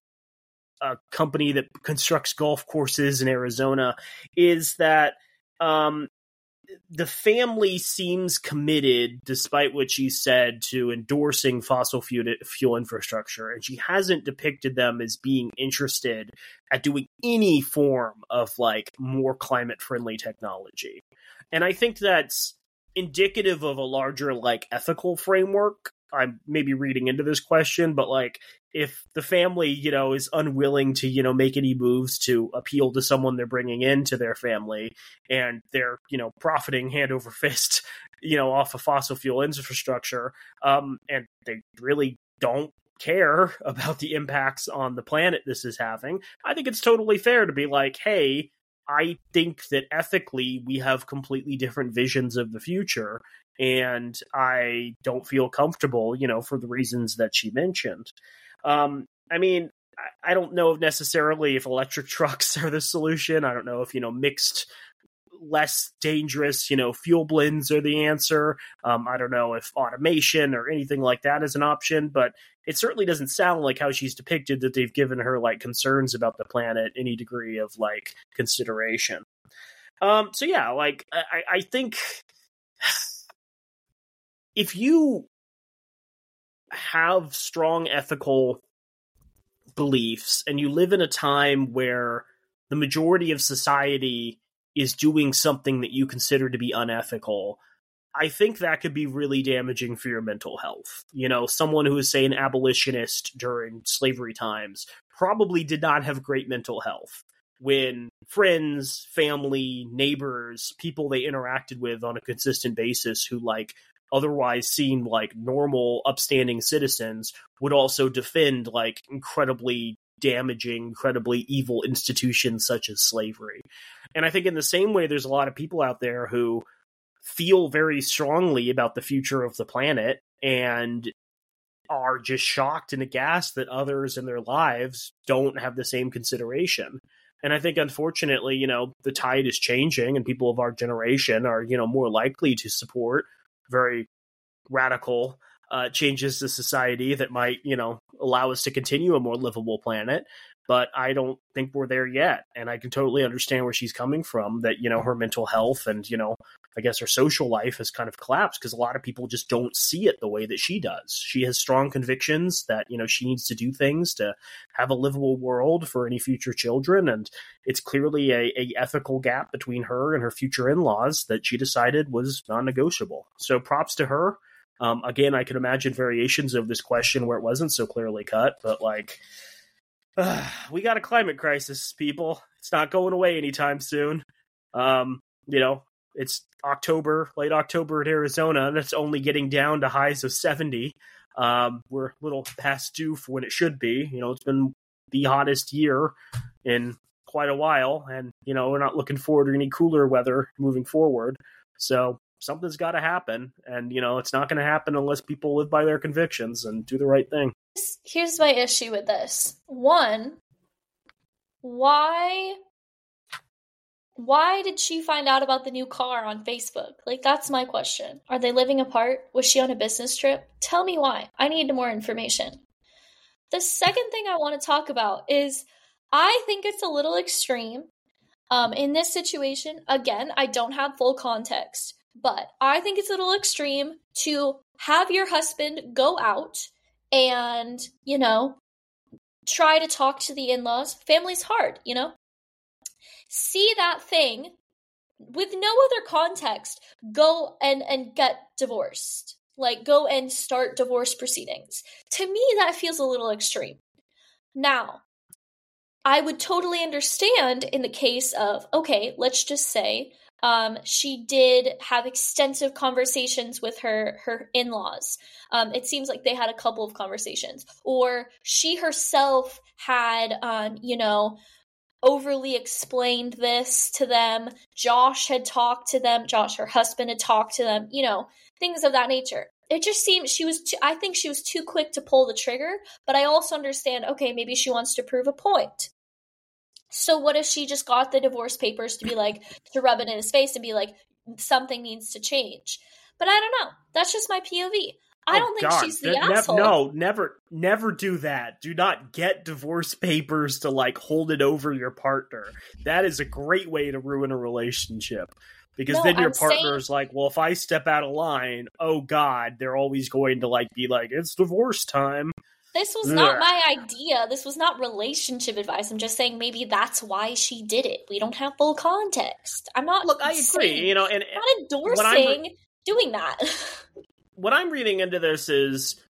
a company that constructs golf courses in Arizona, is that um, the family seems committed, despite what she said, to endorsing fossil fuel, fuel infrastructure. And she hasn't depicted them as being interested at doing any form of like more climate friendly technology. And I think that's indicative of a larger like ethical framework. I'm maybe reading into this question, but like, if the family, you know, is unwilling to, you know, make any moves to appeal to someone they're bringing into their family, and they're, you know, profiting hand over fist, you know, off of fossil fuel infrastructure, um, and they really don't care about the impacts on the planet this is having, I think it's totally fair to be like, hey, I think that ethically we have completely different visions of the future, and I don't feel comfortable, you know, for the reasons that she mentioned. Um, I mean, I don't know necessarily if electric trucks are the solution. I don't know if, you know, mixed, less dangerous, you know, fuel blends are the answer. Um, I don't know if automation or anything like that is an option, but it certainly doesn't sound like how she's depicted that they've given her like concerns about the planet any degree of like consideration. Um, so yeah, like I, I think if you have strong ethical beliefs and you live in a time where the majority of society is doing something that you consider to be unethical, I think that could be really damaging for your mental health. You know, someone who is, say, an abolitionist during slavery times probably did not have great mental health when friends, family, neighbors, people they interacted with on a consistent basis who, like, otherwise seemed like normal, upstanding citizens would also defend, like, incredibly damaging, incredibly evil institutions such as slavery. And I think in the same way, there's a lot of people out there who feel very strongly about the future of the planet and are just shocked and aghast that others in their lives don't have the same consideration. And I think, unfortunately, you know, the tide is changing, and people of our generation are, you know, more likely to support very radical uh, changes to society that might, you know, allow us to continue a more livable planet. But I don't think we're there yet. And I can totally understand where she's coming from, that, you know, her mental health and, you know, I guess her social life has kind of collapsed because a lot of people just don't see it the way that she does. She has strong convictions that, you know, she needs to do things to have a livable world for any future children. And it's clearly a, a ethical gap between her and her future in-laws that she decided was non-negotiable. So props to her. Um, again, I can imagine variations of this question where it wasn't so clearly cut, but like, uh, we got a climate crisis, people. It's not going away anytime soon. Um, you know, it's October, late October in Arizona, and it's only getting down to highs of seventy. Um, we're a little past due for when it should be. You know, it's been the hottest year in quite a while, and, you know, we're not looking forward to any cooler weather moving forward. So something's got to happen, and, you know, it's not going to happen unless people live by their convictions and do the right thing. Here's my issue with this. One, why Why did she find out about the new car on Facebook? Like, that's my question. Are they living apart? Was she on a business trip? Tell me why. I need more information. The second thing I want to talk about is I think it's a little extreme. Um, in this situation, again, I don't have full context, but I think it's a little extreme to have your husband go out and, you know, try to talk to the in-laws. Family's hard, you know? See that thing with no other context, go and, and get divorced. Like, go and start divorce proceedings. To me, that feels a little extreme. Now, I would totally understand in the case of, okay, let's just say um, she did have extensive conversations with her, her in-laws. Um, it seems like they had a couple of conversations. Or she herself had, um, you know, overly explained this to them. Josh had talked to them. Josh, her husband, had talked to them, you know, things of that nature. It just seemed she was too, I think she was too quick to pull the trigger, but I also understand, okay, maybe she wants to prove a point. So what if she just got the divorce papers to be like, to rub it in his face and be like, something needs to change? But I don't know. That's just my P O V. I don't oh, think God. she's the ne- asshole. No, never, never do that. Do not get divorce papers to like hold it over your partner. That is a great way to ruin a relationship. Because no, then your I'm partner's saying, like, well, if I step out of line, oh God, they're always going to like be like, it's divorce time. This was Ugh. not my idea. This was not relationship advice. I'm just saying maybe that's why she did it. We don't have full context. I'm not. Look, I saying, agree. You know, and I'm not endorsing re- doing that. What I'm reading into this is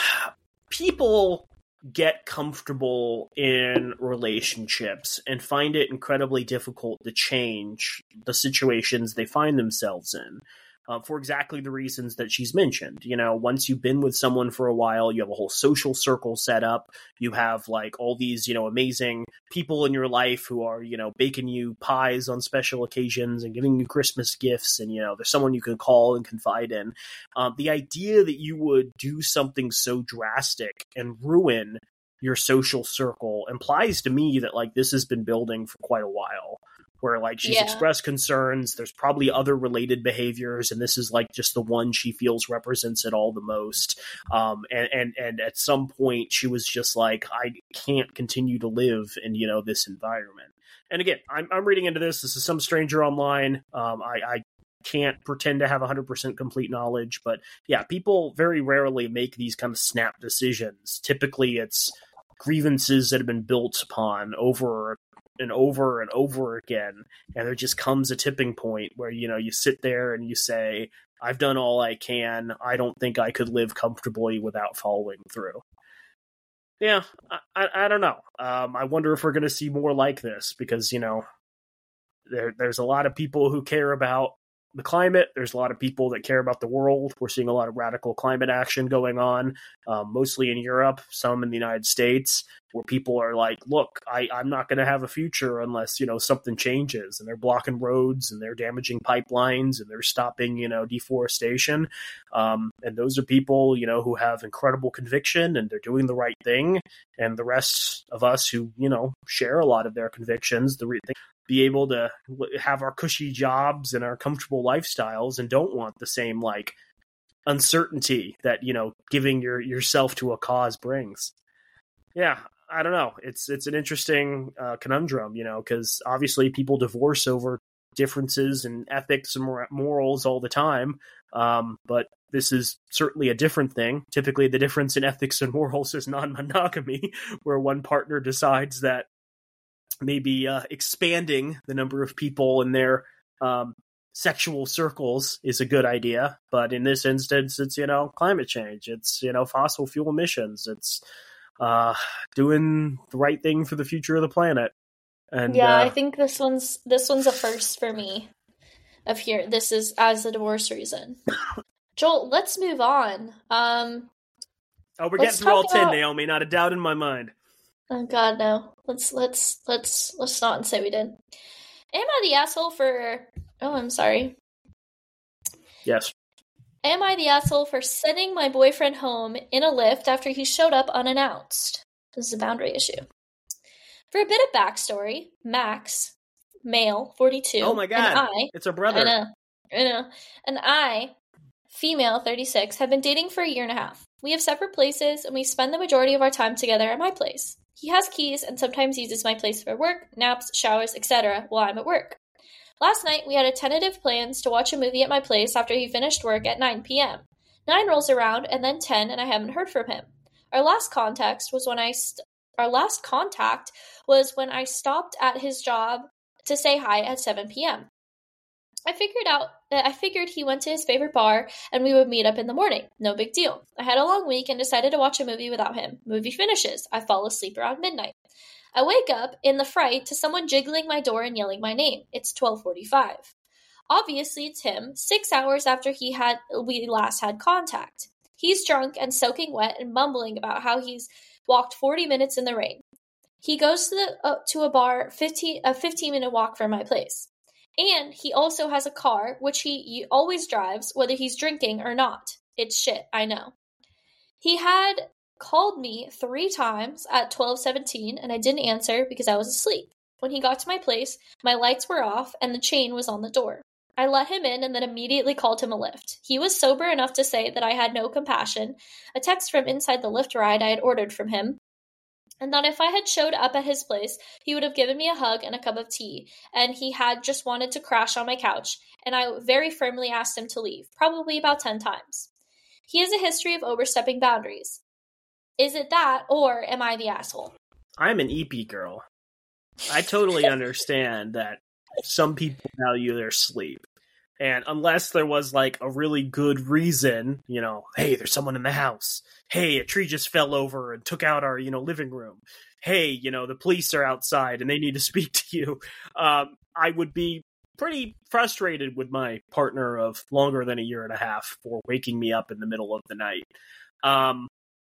people get comfortable in relationships and find it incredibly difficult to change the situations they find themselves in. Uh, for exactly the reasons that she's mentioned. You know, once you've been with someone for a while, you have a whole social circle set up. You have like all these, you know, amazing people in your life who are, you know, baking you pies on special occasions and giving you Christmas gifts. And, you know, there's someone you can call and confide in. Um, the idea that you would do something so drastic and ruin your social circle implies to me that like this has been building for quite a while. Where like she's yeah. expressed concerns, there's probably other related behaviors, and this is like just the one she feels represents it all the most. Um, and, and, and at some point she was just like, I can't continue to live in, you know, this environment. And again, I'm, I'm reading into this. This is some stranger online. Um, I, I can't pretend to have one hundred percent complete knowledge, but yeah, people very rarely make these kind of snap decisions. Typically it's grievances that have been built upon over and over and over again, and there just comes a tipping point where, you know, you sit there and you say, I've done all I can. I don't think I could live comfortably without following through. Yeah, I, I, I don't know. Um, I wonder if we're going to see more like this because, you know, there there's a lot of people who care about the climate. There's a lot of people that care about the world. We're seeing a lot of radical climate action going on, um, mostly in Europe, some in the United States, where people are like, look, I, I'm not going to have a future unless, you know, something changes. And they're blocking roads and they're damaging pipelines and they're stopping, you know, deforestation. Um, and those are people, you know, who have incredible conviction and they're doing the right thing. And the rest of us who, you know, share a lot of their convictions, the re- be able to have our cushy jobs and our comfortable lifestyles and don't want the same like uncertainty that, you know, giving your yourself to a cause brings. Yeah, I don't know. It's it's an interesting uh, conundrum, you know, because obviously people divorce over differences in ethics and mor- morals all the time. Um, but this is certainly a different thing. Typically, the difference in ethics and morals is non-monogamy, where one partner decides that maybe uh, expanding the number of people in their um, sexual circles is a good idea. But in this instance, it's, you know, climate change. It's, you know, fossil fuel emissions. It's uh, doing the right thing for the future of the planet. And yeah, uh, I think this one's this one's a first for me. Of here, this is as a divorce reason. Joel, let's move on. Um, oh, we're getting through all ten, about... Naomi. Not a doubt in my mind. Oh God, no. Let's let's let's let's not say we did. Am I the asshole for? Oh, I'm sorry. Yes. Am I the asshole for sending my boyfriend home in a lift after he showed up unannounced? This is a boundary issue. For a bit of backstory, Max, male, forty-two. Oh my god, and I, it's a brother. I know, I know. And I, female, thirty-six, have been dating for a year and a half. We have separate places, and we spend the majority of our time together at my place. He has keys and sometimes uses my place for work, naps, showers, et cetera while I'm at work. Last night, we had a tentative plans to watch a movie at my place after he finished work at nine p.m. nine rolls around, and then ten, and I haven't heard from him. Our last contact was when I st- our last contact was when I stopped at his job to say hi at seven p.m. I figured out that I figured he went to his favorite bar and we would meet up in the morning. No big deal. I had a long week and decided to watch a movie without him. Movie finishes. I fall asleep around midnight. I wake up in the fright to someone jiggling my door and yelling my name. It's twelve forty-five. Obviously, it's him, six hours after he had we last had contact. He's drunk and soaking wet and mumbling about how he's walked forty minutes in the rain. He goes to the uh, to a bar fifteen a fifteen minute walk from my place. And he also has a car, which he always drives, whether he's drinking or not. It's shit, I know. He had called me three times at twelve seventeen, and I didn't answer because I was asleep. When he got to my place, my lights were off, and the chain was on the door. I let him in and then immediately called him a lift. He was sober enough to say that I had no compassion, a text from inside the Lyft ride I had ordered from him, and that if I had showed up at his place, he would have given me a hug and a cup of tea, and he had just wanted to crash on my couch, and I very firmly asked him to leave, probably about ten times. He has a history of overstepping boundaries. Is it that, or am I the asshole? I'm an E P girl. I totally understand that some people value their sleep. And unless there was, like, a really good reason, you know, hey, there's someone in the house. Hey, a tree just fell over and took out our, you know, living room. Hey, you know, the police are outside and they need to speak to you. Um, I would be pretty frustrated with my partner of longer than a year and a half for waking me up in the middle of the night. Um,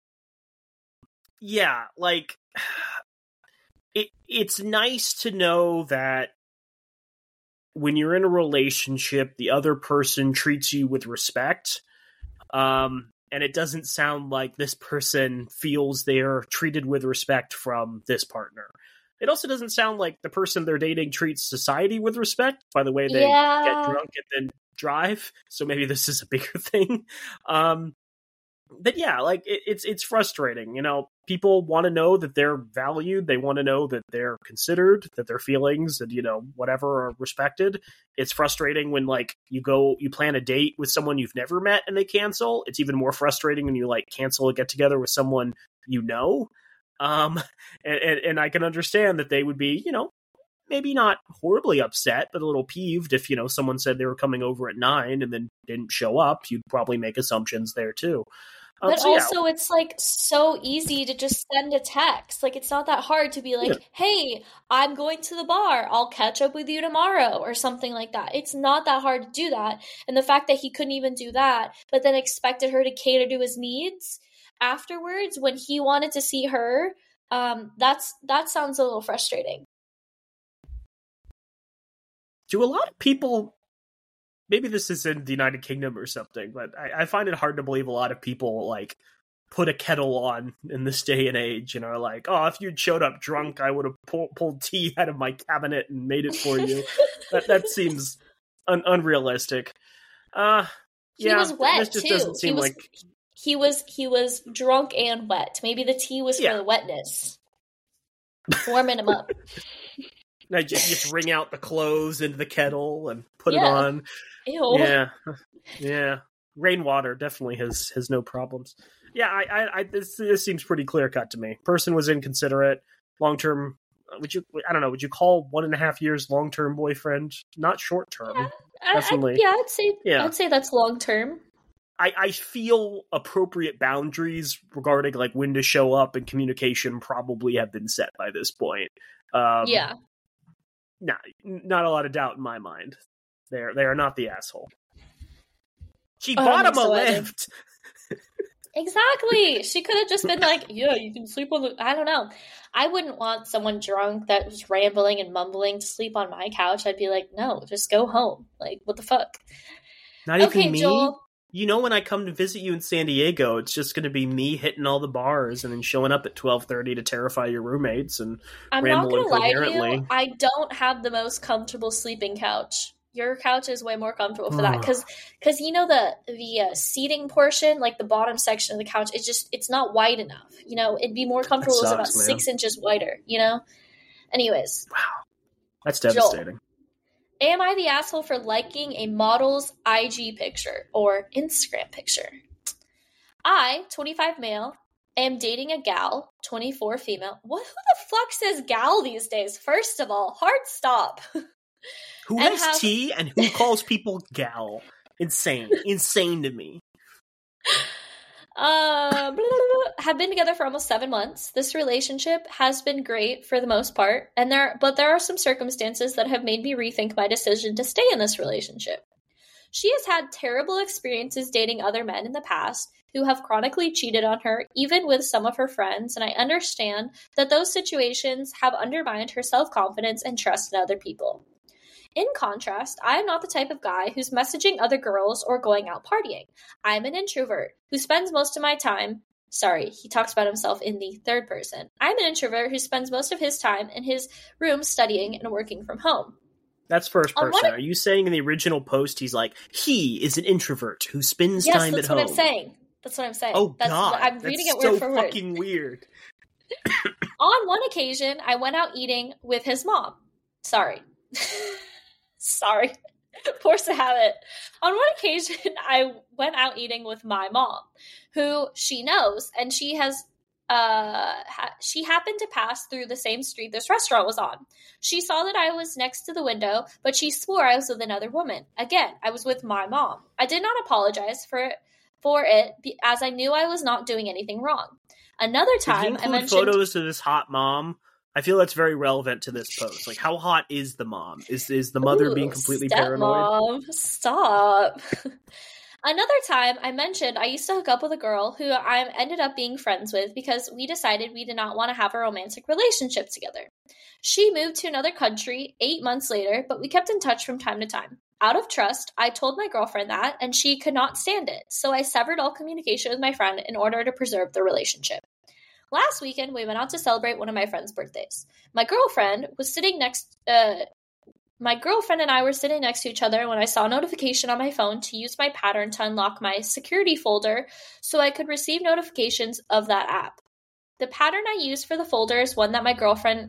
yeah, like, it it's nice to know that when you're in a relationship, the other person treats you with respect. Um, and it doesn't sound like this person feels they're treated with respect from this partner. It also doesn't sound like the person they're dating treats society with respect by the way they yeah. get drunk and then drive. So maybe this is a bigger thing. Um, but yeah, like it, it's it's frustrating. You know, people want to know that they're valued. They want to know that they're considered, that their feelings and, you know, whatever are respected. It's frustrating when, like, you go, you plan a date with someone you've never met and they cancel. It's even more frustrating when you, like, cancel a get together with someone you know. Um, and, and, and I can understand that they would be, you know, maybe not horribly upset, but a little peeved if, you know, someone said they were coming over at nine and then didn't show up. You'd probably make assumptions there too. Um, But so, yeah. also, it's, like, so easy to just send a text. Like, it's not that hard to be like, Yeah. hey, I'm going to the bar. I'll catch up with you tomorrow or something like that. It's not that hard to do that. And the fact that he couldn't even do that, but then expected her to cater to his needs afterwards when he wanted to see her, um, that's that sounds a little frustrating. Do a lot of people... Maybe this is in the United Kingdom or something, but I, I find it hard to believe a lot of people, like, put a kettle on in this day and age and are like, oh, if you'd showed up drunk, I would have pull, pulled tea out of my cabinet and made it for you. that that seems un- unrealistic. Uh, He yeah, was wet, this just too. doesn't seem he was, like... He was, he was drunk and wet. Maybe the tea was Yeah. for the wetness. Warming him up. I just, just wring out the clothes into the kettle and put Yeah. it on. Ew. Yeah, yeah. Rainwater definitely has has no problems. Yeah, I, I, I this, this seems pretty clear cut to me. Person was inconsiderate. Long term, would you? I don't know. Would you call one and a half years long term boyfriend? Not short term. Yeah, I, Definitely. I, yeah, I'd say Yeah. I'd say that's long term. I, I feel appropriate boundaries regarding like when to show up and communication probably have been set by this point. Um, Yeah. Not, not a lot of doubt in my mind. They're they are not the asshole. She I bought don't him a think so either. lift. Exactly. She could have just been like, yeah, you can sleep on the... I don't know. I wouldn't want someone drunk that was rambling and mumbling to sleep on my couch. I'd be like, no, just go home. Like, what the fuck? Not Okay, even me. Joel. You know, when I come to visit you in San Diego, it's just going to be me hitting all the bars and then showing up at twelve thirty to terrify your roommates and I'm ramble not going to lie to incoherently. you. I don't have the most comfortable sleeping couch. Your couch is way more comfortable for that. Because, because you know, the, the uh, seating portion, like the bottom section of the couch, it's just, it's not wide enough. You know, it'd be more comfortable if it was about man. six inches wider, you know? Anyways. Wow. That's devastating. Joel, am I the asshole for liking a model's I G picture or Instagram picture? I, twenty-five male, am dating a gal, twenty-four female. What? Who the fuck says gal these days? First of all, hard stop. Who And has have- tea and who calls people gal? Insane. Insane to me. Uh, blah, blah, blah. Have been together for almost seven months. This relationship has been great for the most part, and there, but there are some circumstances that have made me rethink my decision to stay in this relationship. She has had terrible experiences dating other men in the past who have chronically cheated on her, even with some of her friends, and I understand that those situations have undermined her self-confidence and trust in other people. In contrast, I am not the type of guy who's messaging other girls or going out partying. I'm an introvert who spends most of my time, sorry, he talks about himself in the third person. I'm an introvert who spends most of his time in his room studying and working from home. That's first On person. what- Are you saying in the original post he's like, he is an introvert who spends Yes, time at that's home? what I'm saying. That's what I'm saying. Oh, that's, God. I'm That's reading it so word for word. fucking weird. On one occasion, I went out eating with his mom. Sorry. Sorry. Forced to have it. On one occasion, I went out eating with my mom, who she knows, and she has, uh, ha- she happened to pass through the same street this restaurant was on. She saw that I was next to the window, but she swore I was with another woman. Again, I was with my mom. I did not apologize for it, for it, be- as I knew I was not doing anything wrong. Another Did you time, I include mentioned photos of this hot mom? I feel that's very relevant to this post. Like, how hot is the mom? Is is the mother Ooh, being completely paranoid? stepmom, stop. Another time I mentioned I used to hook up with a girl who I ended up being friends with because we decided we did not want to have a romantic relationship together. She moved to another country eight months later, but we kept in touch from time to time. Out of trust, I told my girlfriend that, and she could not stand it, so I severed all communication with my friend in order to preserve the relationship. Last weekend, we went out to celebrate one of my friend's birthdays. My girlfriend was sitting next, uh, my girlfriend and I were sitting next to each other when I saw a notification on my phone to use my pattern to unlock my security folder so I could receive notifications of that app. The pattern I used for the folder is one that my girlfriend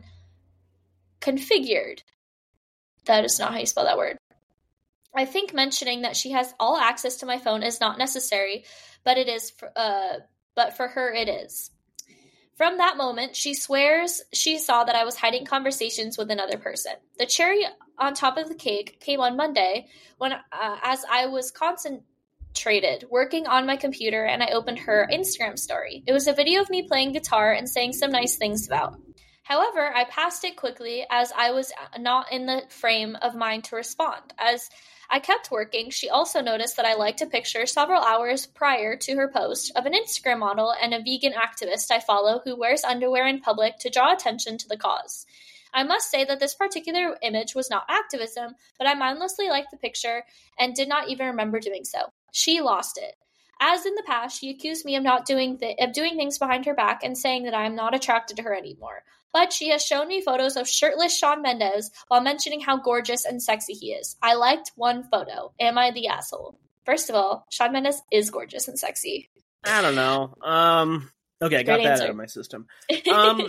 configured. That is not how you spell that word. I think mentioning that she has all access to my phone is not necessary, but it is, for, uh, but for her it is. From that moment, she swears she saw that I was hiding conversations with another person. The cherry on top of the cake came on Monday when, uh, as I was concentrated working on my computer, and I opened her Instagram story. It was a video of me playing guitar and saying some nice things about. However, I passed it quickly as I was not in the frame of mind to respond. As I kept working, she also noticed that I liked a picture several hours prior to her post of an Instagram model and a vegan activist I follow who wears underwear in public to draw attention to the cause. I must say that this particular image was not activism, but I mindlessly liked the picture and did not even remember doing so. She lost it. As in the past, she accused me of not doing th- of doing things behind her back and saying that I am not attracted to her anymore. But she has shown me photos of shirtless Shawn Mendes while mentioning how gorgeous and sexy he is. I liked one photo. Am I the asshole? First of all, Shawn Mendes is gorgeous and sexy. I don't know. Um, okay, I got Great that answer. out of my system. Um,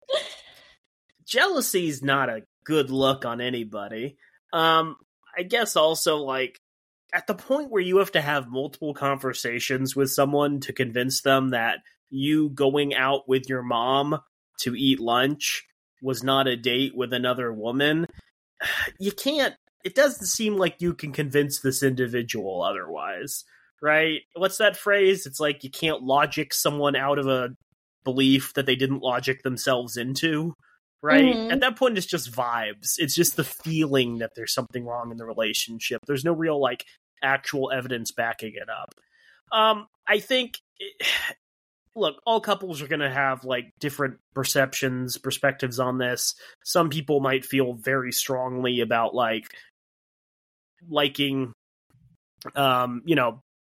jealousy's not a good look on anybody. Um, I guess also, like, at the point where you have to have multiple conversations with someone to convince them that you going out with your mom to eat lunch was not a date with another woman, you can't, it doesn't seem like you can convince this individual otherwise, right? What's that phrase? It's like you can't logic someone out of a belief that they didn't logic themselves into, right? Mhm. At that point, it's just vibes. It's just the feeling that there's something wrong in the relationship. There's no real, like, actual evidence backing it up. Um, I think... It, look, all couples are going to have, like, different perceptions, perspectives on this. Some people might feel very strongly about, like, liking, um, you know,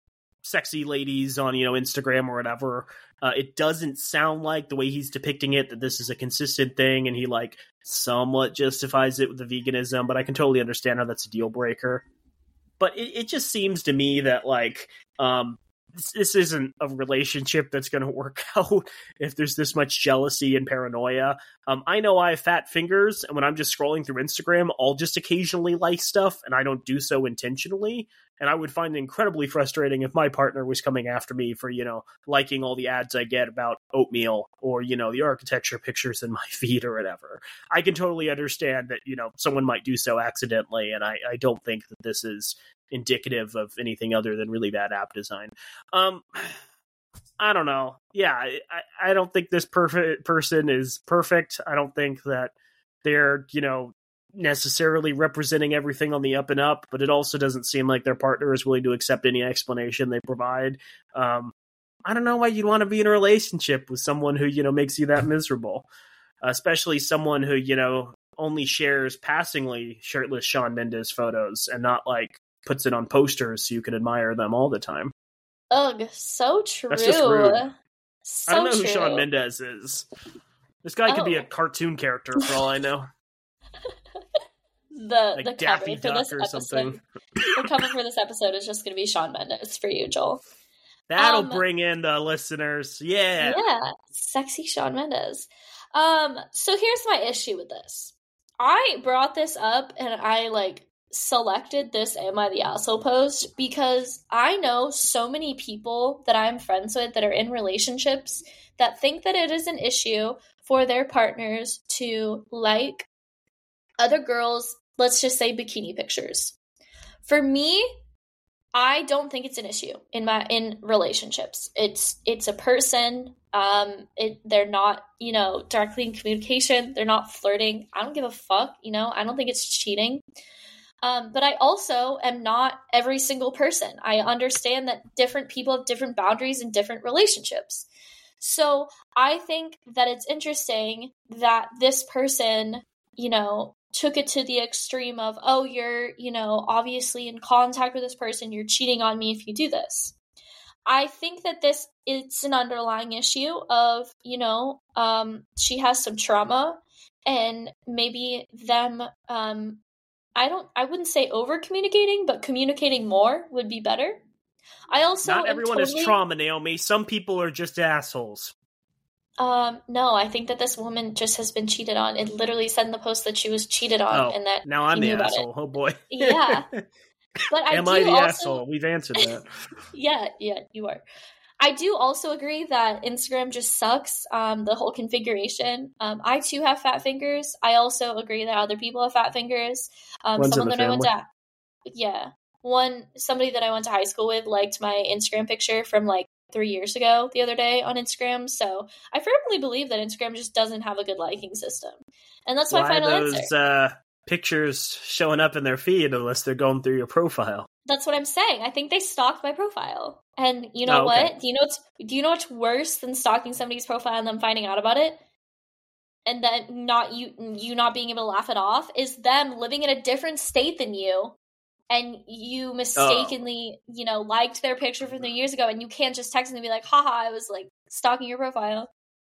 sexy ladies on, you know, Instagram or whatever. Uh, it doesn't sound like the way he's depicting it that this is a consistent thing, and he like somewhat justifies it with the veganism, but I can totally understand how that's a deal breaker. But it, it just seems to me that like um, this, this isn't a relationship that's going to work out if there's this much jealousy and paranoia. Um, I know I have fat fingers, and when I'm just scrolling through Instagram, I'll just occasionally like stuff, and I don't do so intentionally. And I would find it incredibly frustrating if my partner was coming after me for, you know, liking all the ads I get about oatmeal or, you know, the architecture pictures in my feed or whatever. I can totally understand that, you know, someone might do so accidentally, and I, I don't think that this is indicative of anything other than really bad app design. Um, I don't know. Yeah, I, I don't think this perfect person is perfect. I don't think that they're, you know, necessarily representing everything on the up and up, but it also doesn't seem like their partner is willing to accept any explanation they provide. Um, I don't know why you'd want to be in a relationship with someone who, you know, makes you that miserable, uh, especially someone who, you know, only shares passingly shirtless Shawn Mendes photos and not like puts it on posters so you can admire them all the time. Ugh, so true. That's just rude. So I don't know true. who Shawn Mendes is. This guy oh. could be a cartoon character for all I know. the like the Daffy cover Duck for this or episode, something. The cover for this episode is just going to be Shawn Mendes for you, Joel. That'll um, bring in the listeners. Yeah. Yeah, sexy Shawn Mendes. Um, so here's my issue with this. I brought this up and I like selected this Am I the Asshole post because I know so many people that I'm friends with that are in relationships that think that it is an issue for their partners to like other girls, let's just say bikini pictures. For me, I don't think it's an issue in my in relationships. It's it's a person. Um, it they're not, you know, directly in communication. They're not flirting. I don't give a fuck. You know, I don't think it's cheating. Um, but I also am not every single person. I understand that different people have different boundaries in different relationships. So I think that it's interesting that this person, you know, took it to the extreme of, oh, you're, you know, obviously in contact with this person, you're cheating on me if you do this. I think that this it's an underlying issue of, you know, um, she has some trauma and maybe them, um, I don't, I wouldn't say over communicating, but communicating more would be better. I also Not everyone totally, is trauma, Naomi. Some people are just assholes. Um, no, I think that this woman just has been cheated on. It literally said in the post that she was cheated on, Oh, and that now I'm he the knew about asshole. it. Oh boy. Yeah, but I Am do I the also, asshole? We've answered that. yeah, yeah, you are. I do also agree that Instagram just sucks. Um, the whole configuration. Um, I too have fat fingers. I also agree that other people have fat fingers. Um, One's someone in the that I went family. to, yeah, one somebody that I went to high school with liked my Instagram picture from like three years ago the other day on Instagram. So I firmly believe that Instagram just doesn't have a good liking system, and that's my Why final are those answer. uh, pictures showing up in their feed unless they're going through your profile? That's what I'm saying. I think they stalked my profile. And you know Oh, okay. what? Do you know what's do you know what's worse than stalking somebody's profile and them finding out about it? And then not you you not being able to laugh it off is them living in a different state than you, and you mistakenly, oh. you know, liked their picture from three years ago, and you can't just text them and be like, haha, I was like stalking your profile.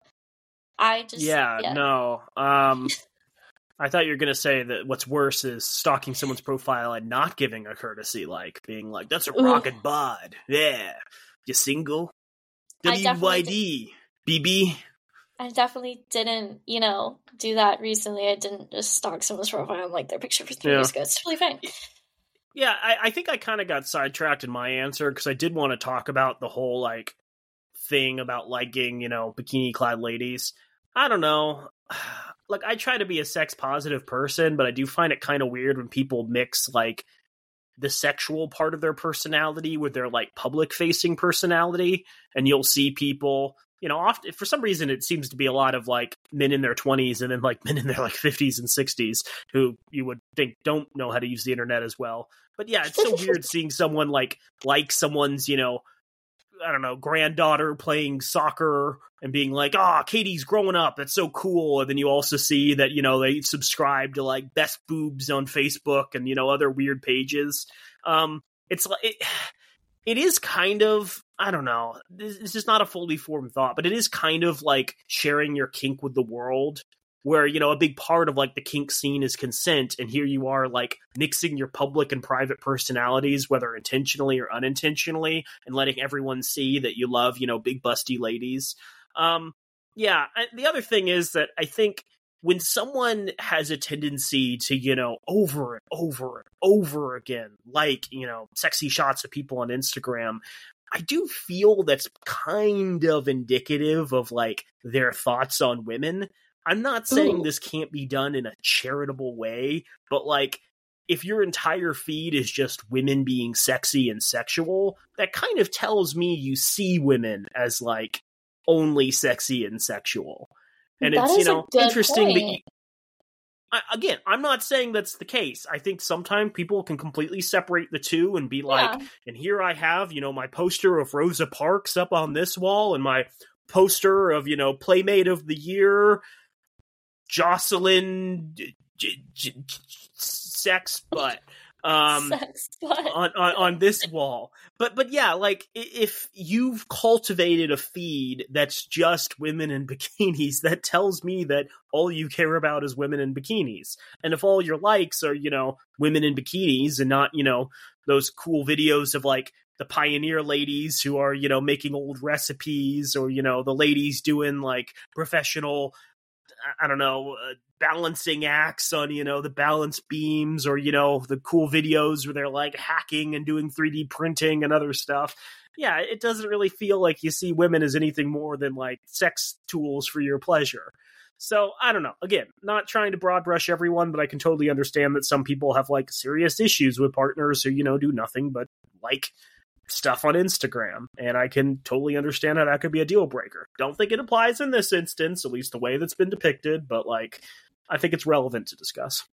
I just Yeah, yeah. no. Um I thought you were going to say that what's worse is stalking someone's profile and not giving a courtesy, like being like, that's a rocket bod. Yeah. You single? W Y D. B B? I definitely didn't, you know, do that recently. I didn't just stalk someone's profile and like their picture for three Yeah. years ago. It's totally fine. Yeah, I, I think I kind of got sidetracked in my answer because I did want to talk about the whole, like, thing about liking, you know, bikini-clad ladies. I don't know. Like, I try to be a sex-positive person, but I do find it kind of weird when people mix, like, the sexual part of their personality with their, like, public-facing personality, and you'll see people, you know, often, for some reason, it seems to be a lot of, like, men in their twenties and then, like, men in their, like, fifties and sixties who you would think don't know how to use the internet as well. But, yeah, it's so weird seeing someone, like, like someone's, you know, I don't know, granddaughter playing soccer and being like, ah, oh, Katie's growing up. That's so cool. And then you also see that, you know, they subscribe to like best boobs on Facebook and, you know, other weird pages. Um, it's like, it, it is kind of, I don't know, this, this is not a fully formed thought, but it is kind of like sharing your kink with the world, where, you know, a big part of like the kink scene is consent, and here you are like mixing your public and private personalities, whether intentionally or unintentionally, and letting everyone see that you love, you know, big busty ladies. Um, yeah, I, the other thing is that I think when someone has a tendency to, you know, over and over and over again, like, you know, sexy shots of people on Instagram, I do feel that's kind of indicative of like their thoughts on women. I'm not saying Ooh. this can't be done in a charitable way, but like, if your entire feed is just women being sexy and sexual, that kind of tells me you see women as like only sexy and sexual. And That it's, you is a know, good interesting that point. you, I, again, I'm not saying that's the case. I think sometimes people can completely separate the two and be like, Yeah. and here I have, you know, my poster of Rosa Parks up on this wall, and my poster of, you know, Playmate of the Year, Jocelyn J- J- J- Sex Butt. Um, Sex, but on, on on this wall. But but yeah, like i- if you've cultivated a feed that's just women in bikinis, that tells me that all you care about is women in bikinis. And if all your likes are, you know, women in bikinis and not, you know, those cool videos of like the pioneer ladies who are, you know, making old recipes, or, you know, the ladies doing like professional, I don't know, uh, balancing acts on, you know, the balance beams, or, you know, the cool videos where they're like hacking and doing three D printing and other stuff. Yeah, it doesn't really feel like you see women as anything more than like sex tools for your pleasure. So I don't know. Again, not trying to broad brush everyone, but I can totally understand that some people have like serious issues with partners who, you know, do nothing but like stuff on Instagram, and I can totally understand how that could be a deal breaker. Don't think it applies in this instance, at least the way that's been depicted, but like, I think it's relevant to discuss.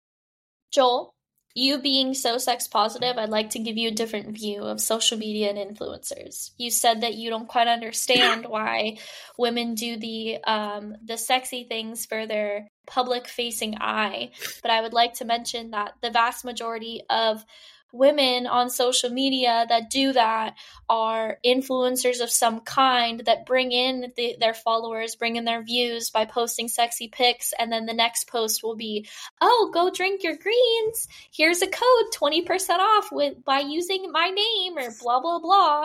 Joel, you being so sex positive, I'd like to give you a different view of social media and influencers. You said that you don't quite understand why women do the um, the sexy things for their public facing eye, but I would like to mention that the vast majority of women on social media that do that are influencers of some kind that bring in the, their followers, bring in their views by posting sexy pics, and then the next post will be, oh, go drink your greens, here's a code twenty percent off with by using my name, or blah blah blah.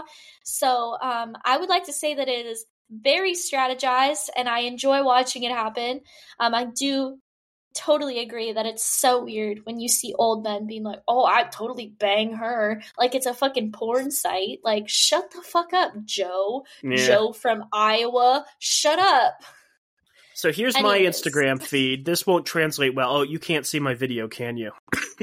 So um, I would like to say that it is very strategized, and I enjoy watching it happen. um, I do totally agree that it's so weird when you see old men being like, oh, I'd totally bang her, like it's a fucking porn site. Like, shut the fuck up, Joe. Yeah. Joe from Iowa, shut up. So here's Anyways. my Instagram feed. This won't translate well. Oh, you can't see my video, can you?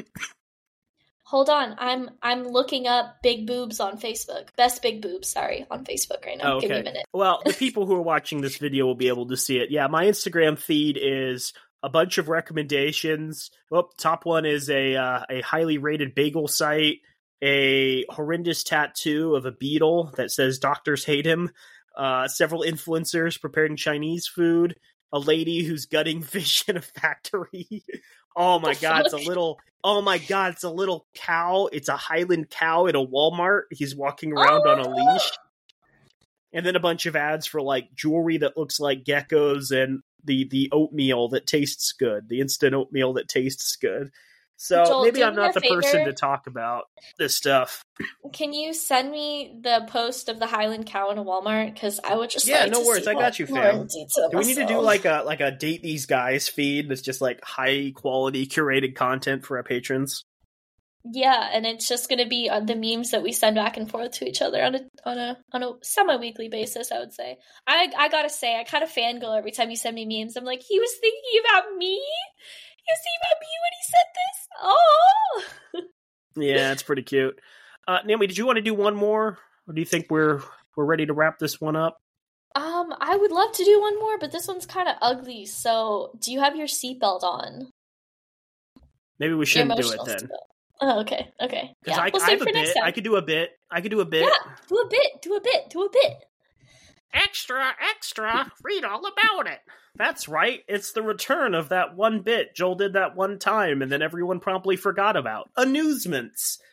Hold on, I'm I'm looking up big boobs on Facebook. Best big boobs, sorry, on Facebook right now. Oh, okay. Give me a minute. Well, the people who are watching this video will be able to see it. Yeah, my Instagram feed is a bunch of recommendations. Well, top one is a uh, a highly rated bagel site, a horrendous tattoo of a beetle that says doctors hate him, uh, several influencers preparing Chinese food, a lady who's gutting fish in a factory. Oh my god, it's a little oh my god, it's a little cow. It's a Highland cow at a Walmart. He's walking around oh! on a leash. And then a bunch of ads for like jewelry that looks like geckos, and the the oatmeal that tastes good, the instant oatmeal that tastes good. So Joel, maybe do I'm me not a the person favor. to talk about this stuff. Can you send me the post of the Highland cow in a Walmart? Because I would just Yeah, like no to worries. see I got you, more fam. in detail Do we need to do myself. like a like a date these guys feed that's just like high quality curated content for our patrons? Yeah, and it's just gonna be uh, the memes that we send back and forth to each other on a on a on a semi-weekly basis, I would say. I I gotta say, I kind of fangirl every time you send me memes. I'm like, he was thinking about me? He was thinking about me when he said this? Oh! Yeah, it's pretty cute. Uh, Naomi, did you want to do one more, or do you think we're we're ready to wrap this one up? Um, I would love to do one more, but this one's kind of ugly. So, do you have your seatbelt on? Maybe we Your shouldn't do it emotional then. seatbelt. Oh, okay, okay. Because Yeah, I, we'll I save have a for next bit. time. I could do a bit. I could do a bit. Yeah, do a bit, do a bit, do a bit. Extra, extra, read all about it. That's right. It's the return of that one bit Joel did that one time and then everyone promptly forgot about. Amusements.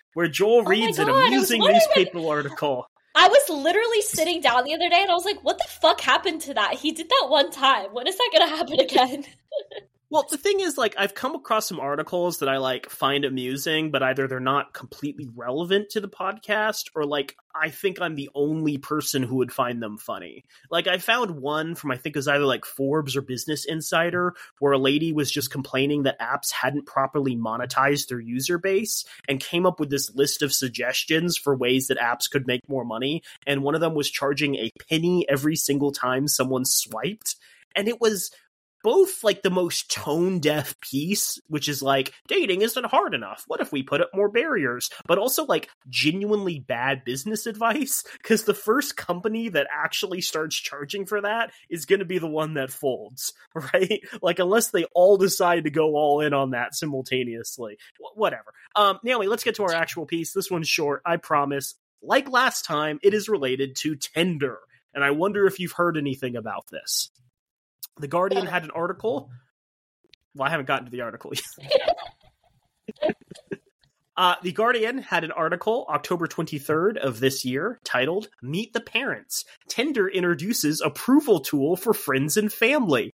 where Joel Oh my reads an God, I was amusing wondering newspaper article. I was literally sitting down the other day and I was like, what the fuck happened to that? He did that one time. When is that going to happen again? Well, the thing is, like, I've come across some articles that I, like, find amusing, but either they're not completely relevant to the podcast, or, like, I think I'm the only person who would find them funny. Like, I found one from, I think it was either, like, Forbes or Business Insider, where a lady was just complaining that apps hadn't properly monetized their user base, and came up with this list of suggestions for ways that apps could make more money, and one of them was charging a penny every single time someone swiped, and it was both like the most tone deaf piece, which is like, dating isn't hard enough. What if we put up more barriers? But also like genuinely bad business advice, because the first company that actually starts charging for that is going to be the one that folds, right? Like, unless they all decide to go all in on that simultaneously. W- whatever. Um, Naomi, let's get to our actual piece. This one's short, I promise. Like last time, it is related to Tinder. And I wonder if you've heard anything about this. The Guardian had an article. Well, I haven't gotten to the article yet. uh, the Guardian had an article October twenty-third of this year titled, Meet the Parents. Tinder introduces approval tool for friends and family.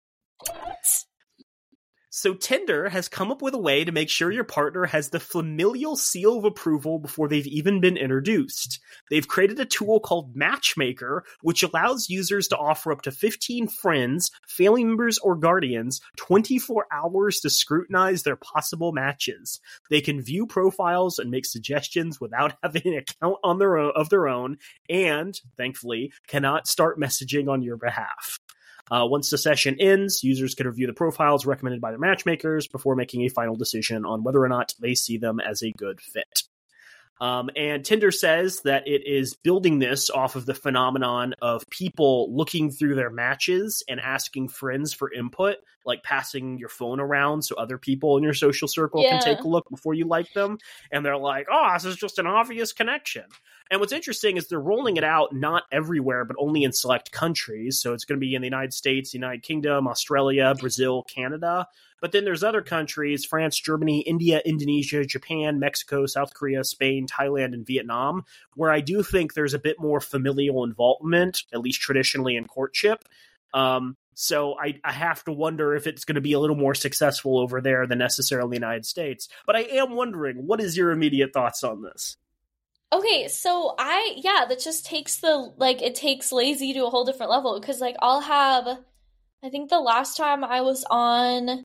So Tinder has come up with a way to make sure your partner has the familial seal of approval before they've even been introduced. They've created a tool called Matchmaker, which allows users to offer up to fifteen friends, family members, or guardians twenty-four hours to scrutinize their possible matches. They can view profiles and make suggestions without having an account on their own, of their own, and, thankfully, cannot start messaging on your behalf. Uh, once the session ends, users can review the profiles recommended by their matchmakers before making a final decision on whether or not they see them as a good fit. Um, and Tinder says that it is building this off of the phenomenon of people looking through their matches and asking friends for input, like passing your phone around so other people in your social circle Yeah. can take a look before you like them. And they're like, oh, this is just an obvious connection. And what's interesting is they're rolling it out not everywhere, but only in select countries. So it's going to be in the United States, the United Kingdom, Australia, Brazil, Canada. But then there's other countries, France, Germany, India, Indonesia, Japan, Mexico, South Korea, Spain, Thailand, and Vietnam, where I do think there's a bit more familial involvement, at least traditionally in courtship. Um, so I, I have to wonder if it's going to be a little more successful over there than necessarily in the United States. But I am wondering, what is your immediate thoughts on this? Okay, so I, yeah, that just takes the, like, it takes lazy to a whole different level, because, like, I'll have, I think the last time I was on,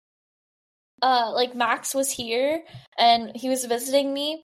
uh, like, Max was here, and he was visiting me,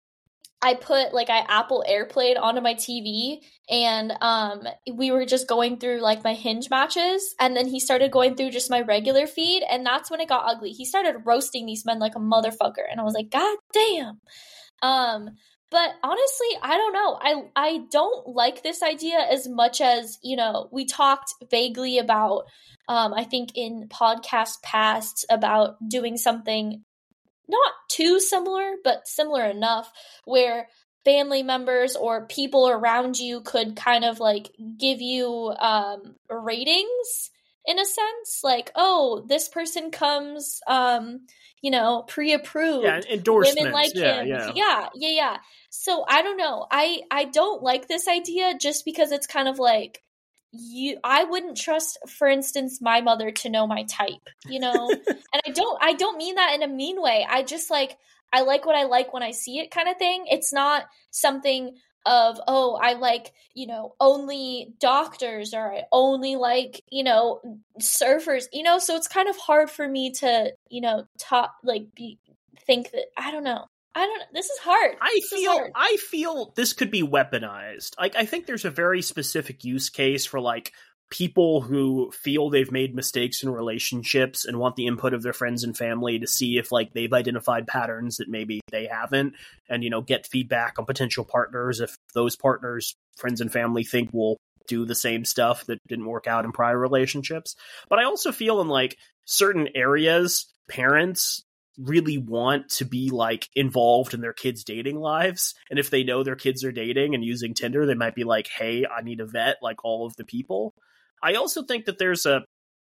I put, like, I Apple AirPlayed onto my T V, and, um, we were just going through, like, my Hinge matches, and then he started going through just my regular feed, and that's when it got ugly. He started roasting these men like a motherfucker, and I was like, God damn! Um... But honestly, I don't know. I I don't like this idea as much as, you know, we talked vaguely about, um, I think in podcast past, about doing something not too similar, but similar enough, where family members or people around you could kind of like give you um, ratings in a sense. Like, oh, this person comes, um, you know, pre-approved. Yeah, endorsements. Women like yeah, him. Yeah, yeah, yeah, yeah. So I don't know. I I don't like this idea just because it's kind of like you. I wouldn't trust, for instance, my mother to know my type. You know, and I don't. I don't mean that in a mean way. I just like I like what I like when I see it, kind of thing. It's not something of, oh, I like, you know, only doctors, or I only like, you know, surfers. You know, so it's kind of hard for me to, you know, talk like be, think that I don't know. I don't know. This is hard. I this feel hard. I feel this could be weaponized. Like, I think there's a very specific use case for like people who feel they've made mistakes in relationships and want the input of their friends and family to see if like they've identified patterns that maybe they haven't, and, you know, get feedback on potential partners if those partners, friends and family, think will do the same stuff that didn't work out in prior relationships. But I also feel in like certain areas, parents really want to be like involved in their kids' dating lives, and if they know their kids are dating and using Tinder, they might be like, hey, I need a vet like all of the people. I also think that there's a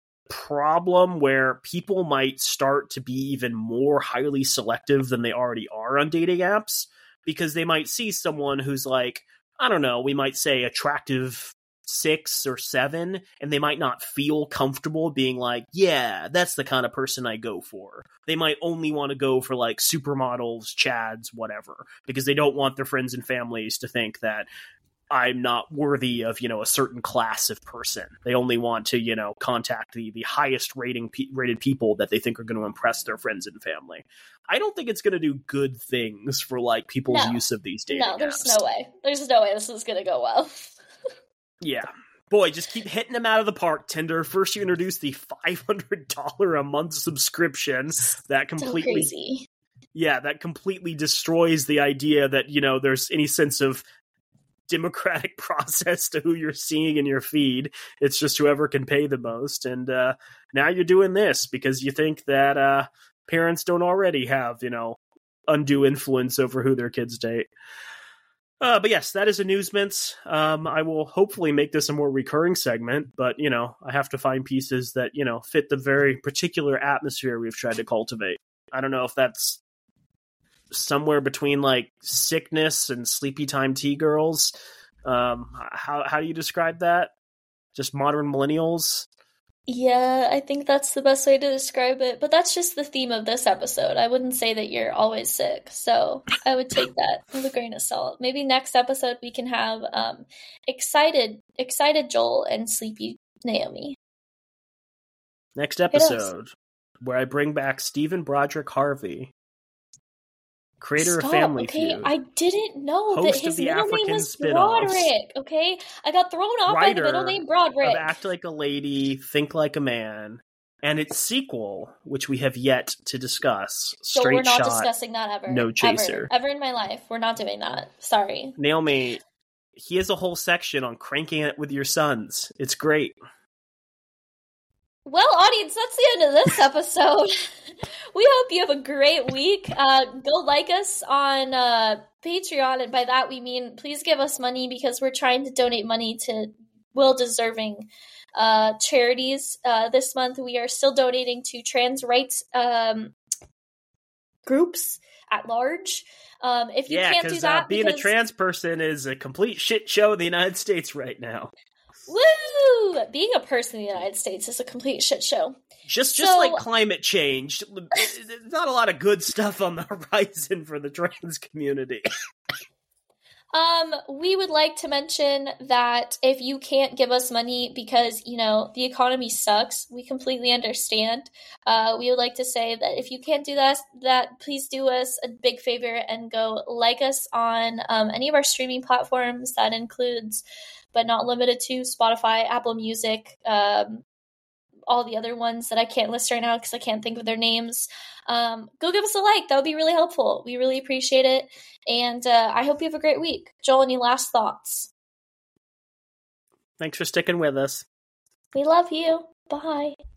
problem where people might start to be even more highly selective than they already are on dating apps, because they might see someone who's like, I don't know, we might say attractive six or seven, and they might not feel comfortable being like, yeah, that's the kind of person I go for. They might only want to go for like supermodels, chads, whatever, because they don't want their friends and families to think that I'm not worthy of, you know, a certain class of person. They only want to, you know, contact the, the highest rating pe- rated people that they think are going to impress their friends and family. I don't think it's going to do good things for like people's No. use of these dating No, there's apps. no way. There's no way this is going to go well. Yeah. Boy, just keep hitting them out of the park, Tinder. First you introduce the five hundred dollars a month subscription that completely So crazy. Yeah, that completely destroys the idea that, you know, there's any sense of democratic process to who you're seeing in your feed. It's just whoever can pay the most. And uh, now you're doing this because you think that uh, parents don't already have, you know, undue influence over who their kids date. Uh, but yes, that is Amusements. Um, I will hopefully make this a more recurring segment, but, you know, I have to find pieces that, you know, fit the very particular atmosphere we've tried to cultivate. I don't know if that's somewhere between like Sickness and Sleepy Time Tea Girls. Um, how how do you describe that? Just modern millennials? Yeah, I think that's the best way to describe it. But that's just the theme of this episode. I wouldn't say that you're always sick. So I would take that with a grain of salt. Maybe next episode we can have um, excited excited Joel and sleepy Naomi. Next episode, where I bring back Stephen Broderick Harvey, creator Stop, of Family okay? Feud. I didn't know Host that of his the middle African name was spin-offs. Broderick, okay? I got thrown off by the middle Writer name Broderick. Of Act Like a Lady, Think Like a Man, and its sequel, which we have yet to discuss. So Straight we're not Shot, discussing that ever. No Chaser. Ever. Ever in my life. We're not doing that. Sorry. Naomi, he has a whole section on cranking it with your sons. It's great. Well, audience, that's the end of this episode. We hope you have a great week. Uh, go like us on uh, Patreon, and by that we mean please give us money because we're trying to donate money to well-deserving uh, charities. Uh, this month we are still donating to trans rights um, groups at large. Um, if you yeah, can't do that, uh, being because... a trans person is a complete shit show in the United States right now. Woo! Being a person in the United States is a complete shit show. Just, So- just like climate change, there's not a lot of good stuff on the horizon for the trans community. Um, we would like to mention that if you can't give us money because, you know, the economy sucks, we completely understand. Uh, we would like to say that if you can't do that, that please do us a big favor and go like us on um, any of our streaming platforms. That includes, but not limited to, Spotify, Apple Music, um, all the other ones that I can't list right now because I can't think of their names. Um, go give us a like. That would be really helpful. We really appreciate it. And uh, I hope you have a great week. Joel, any last thoughts? Thanks for sticking with us. We love you. Bye.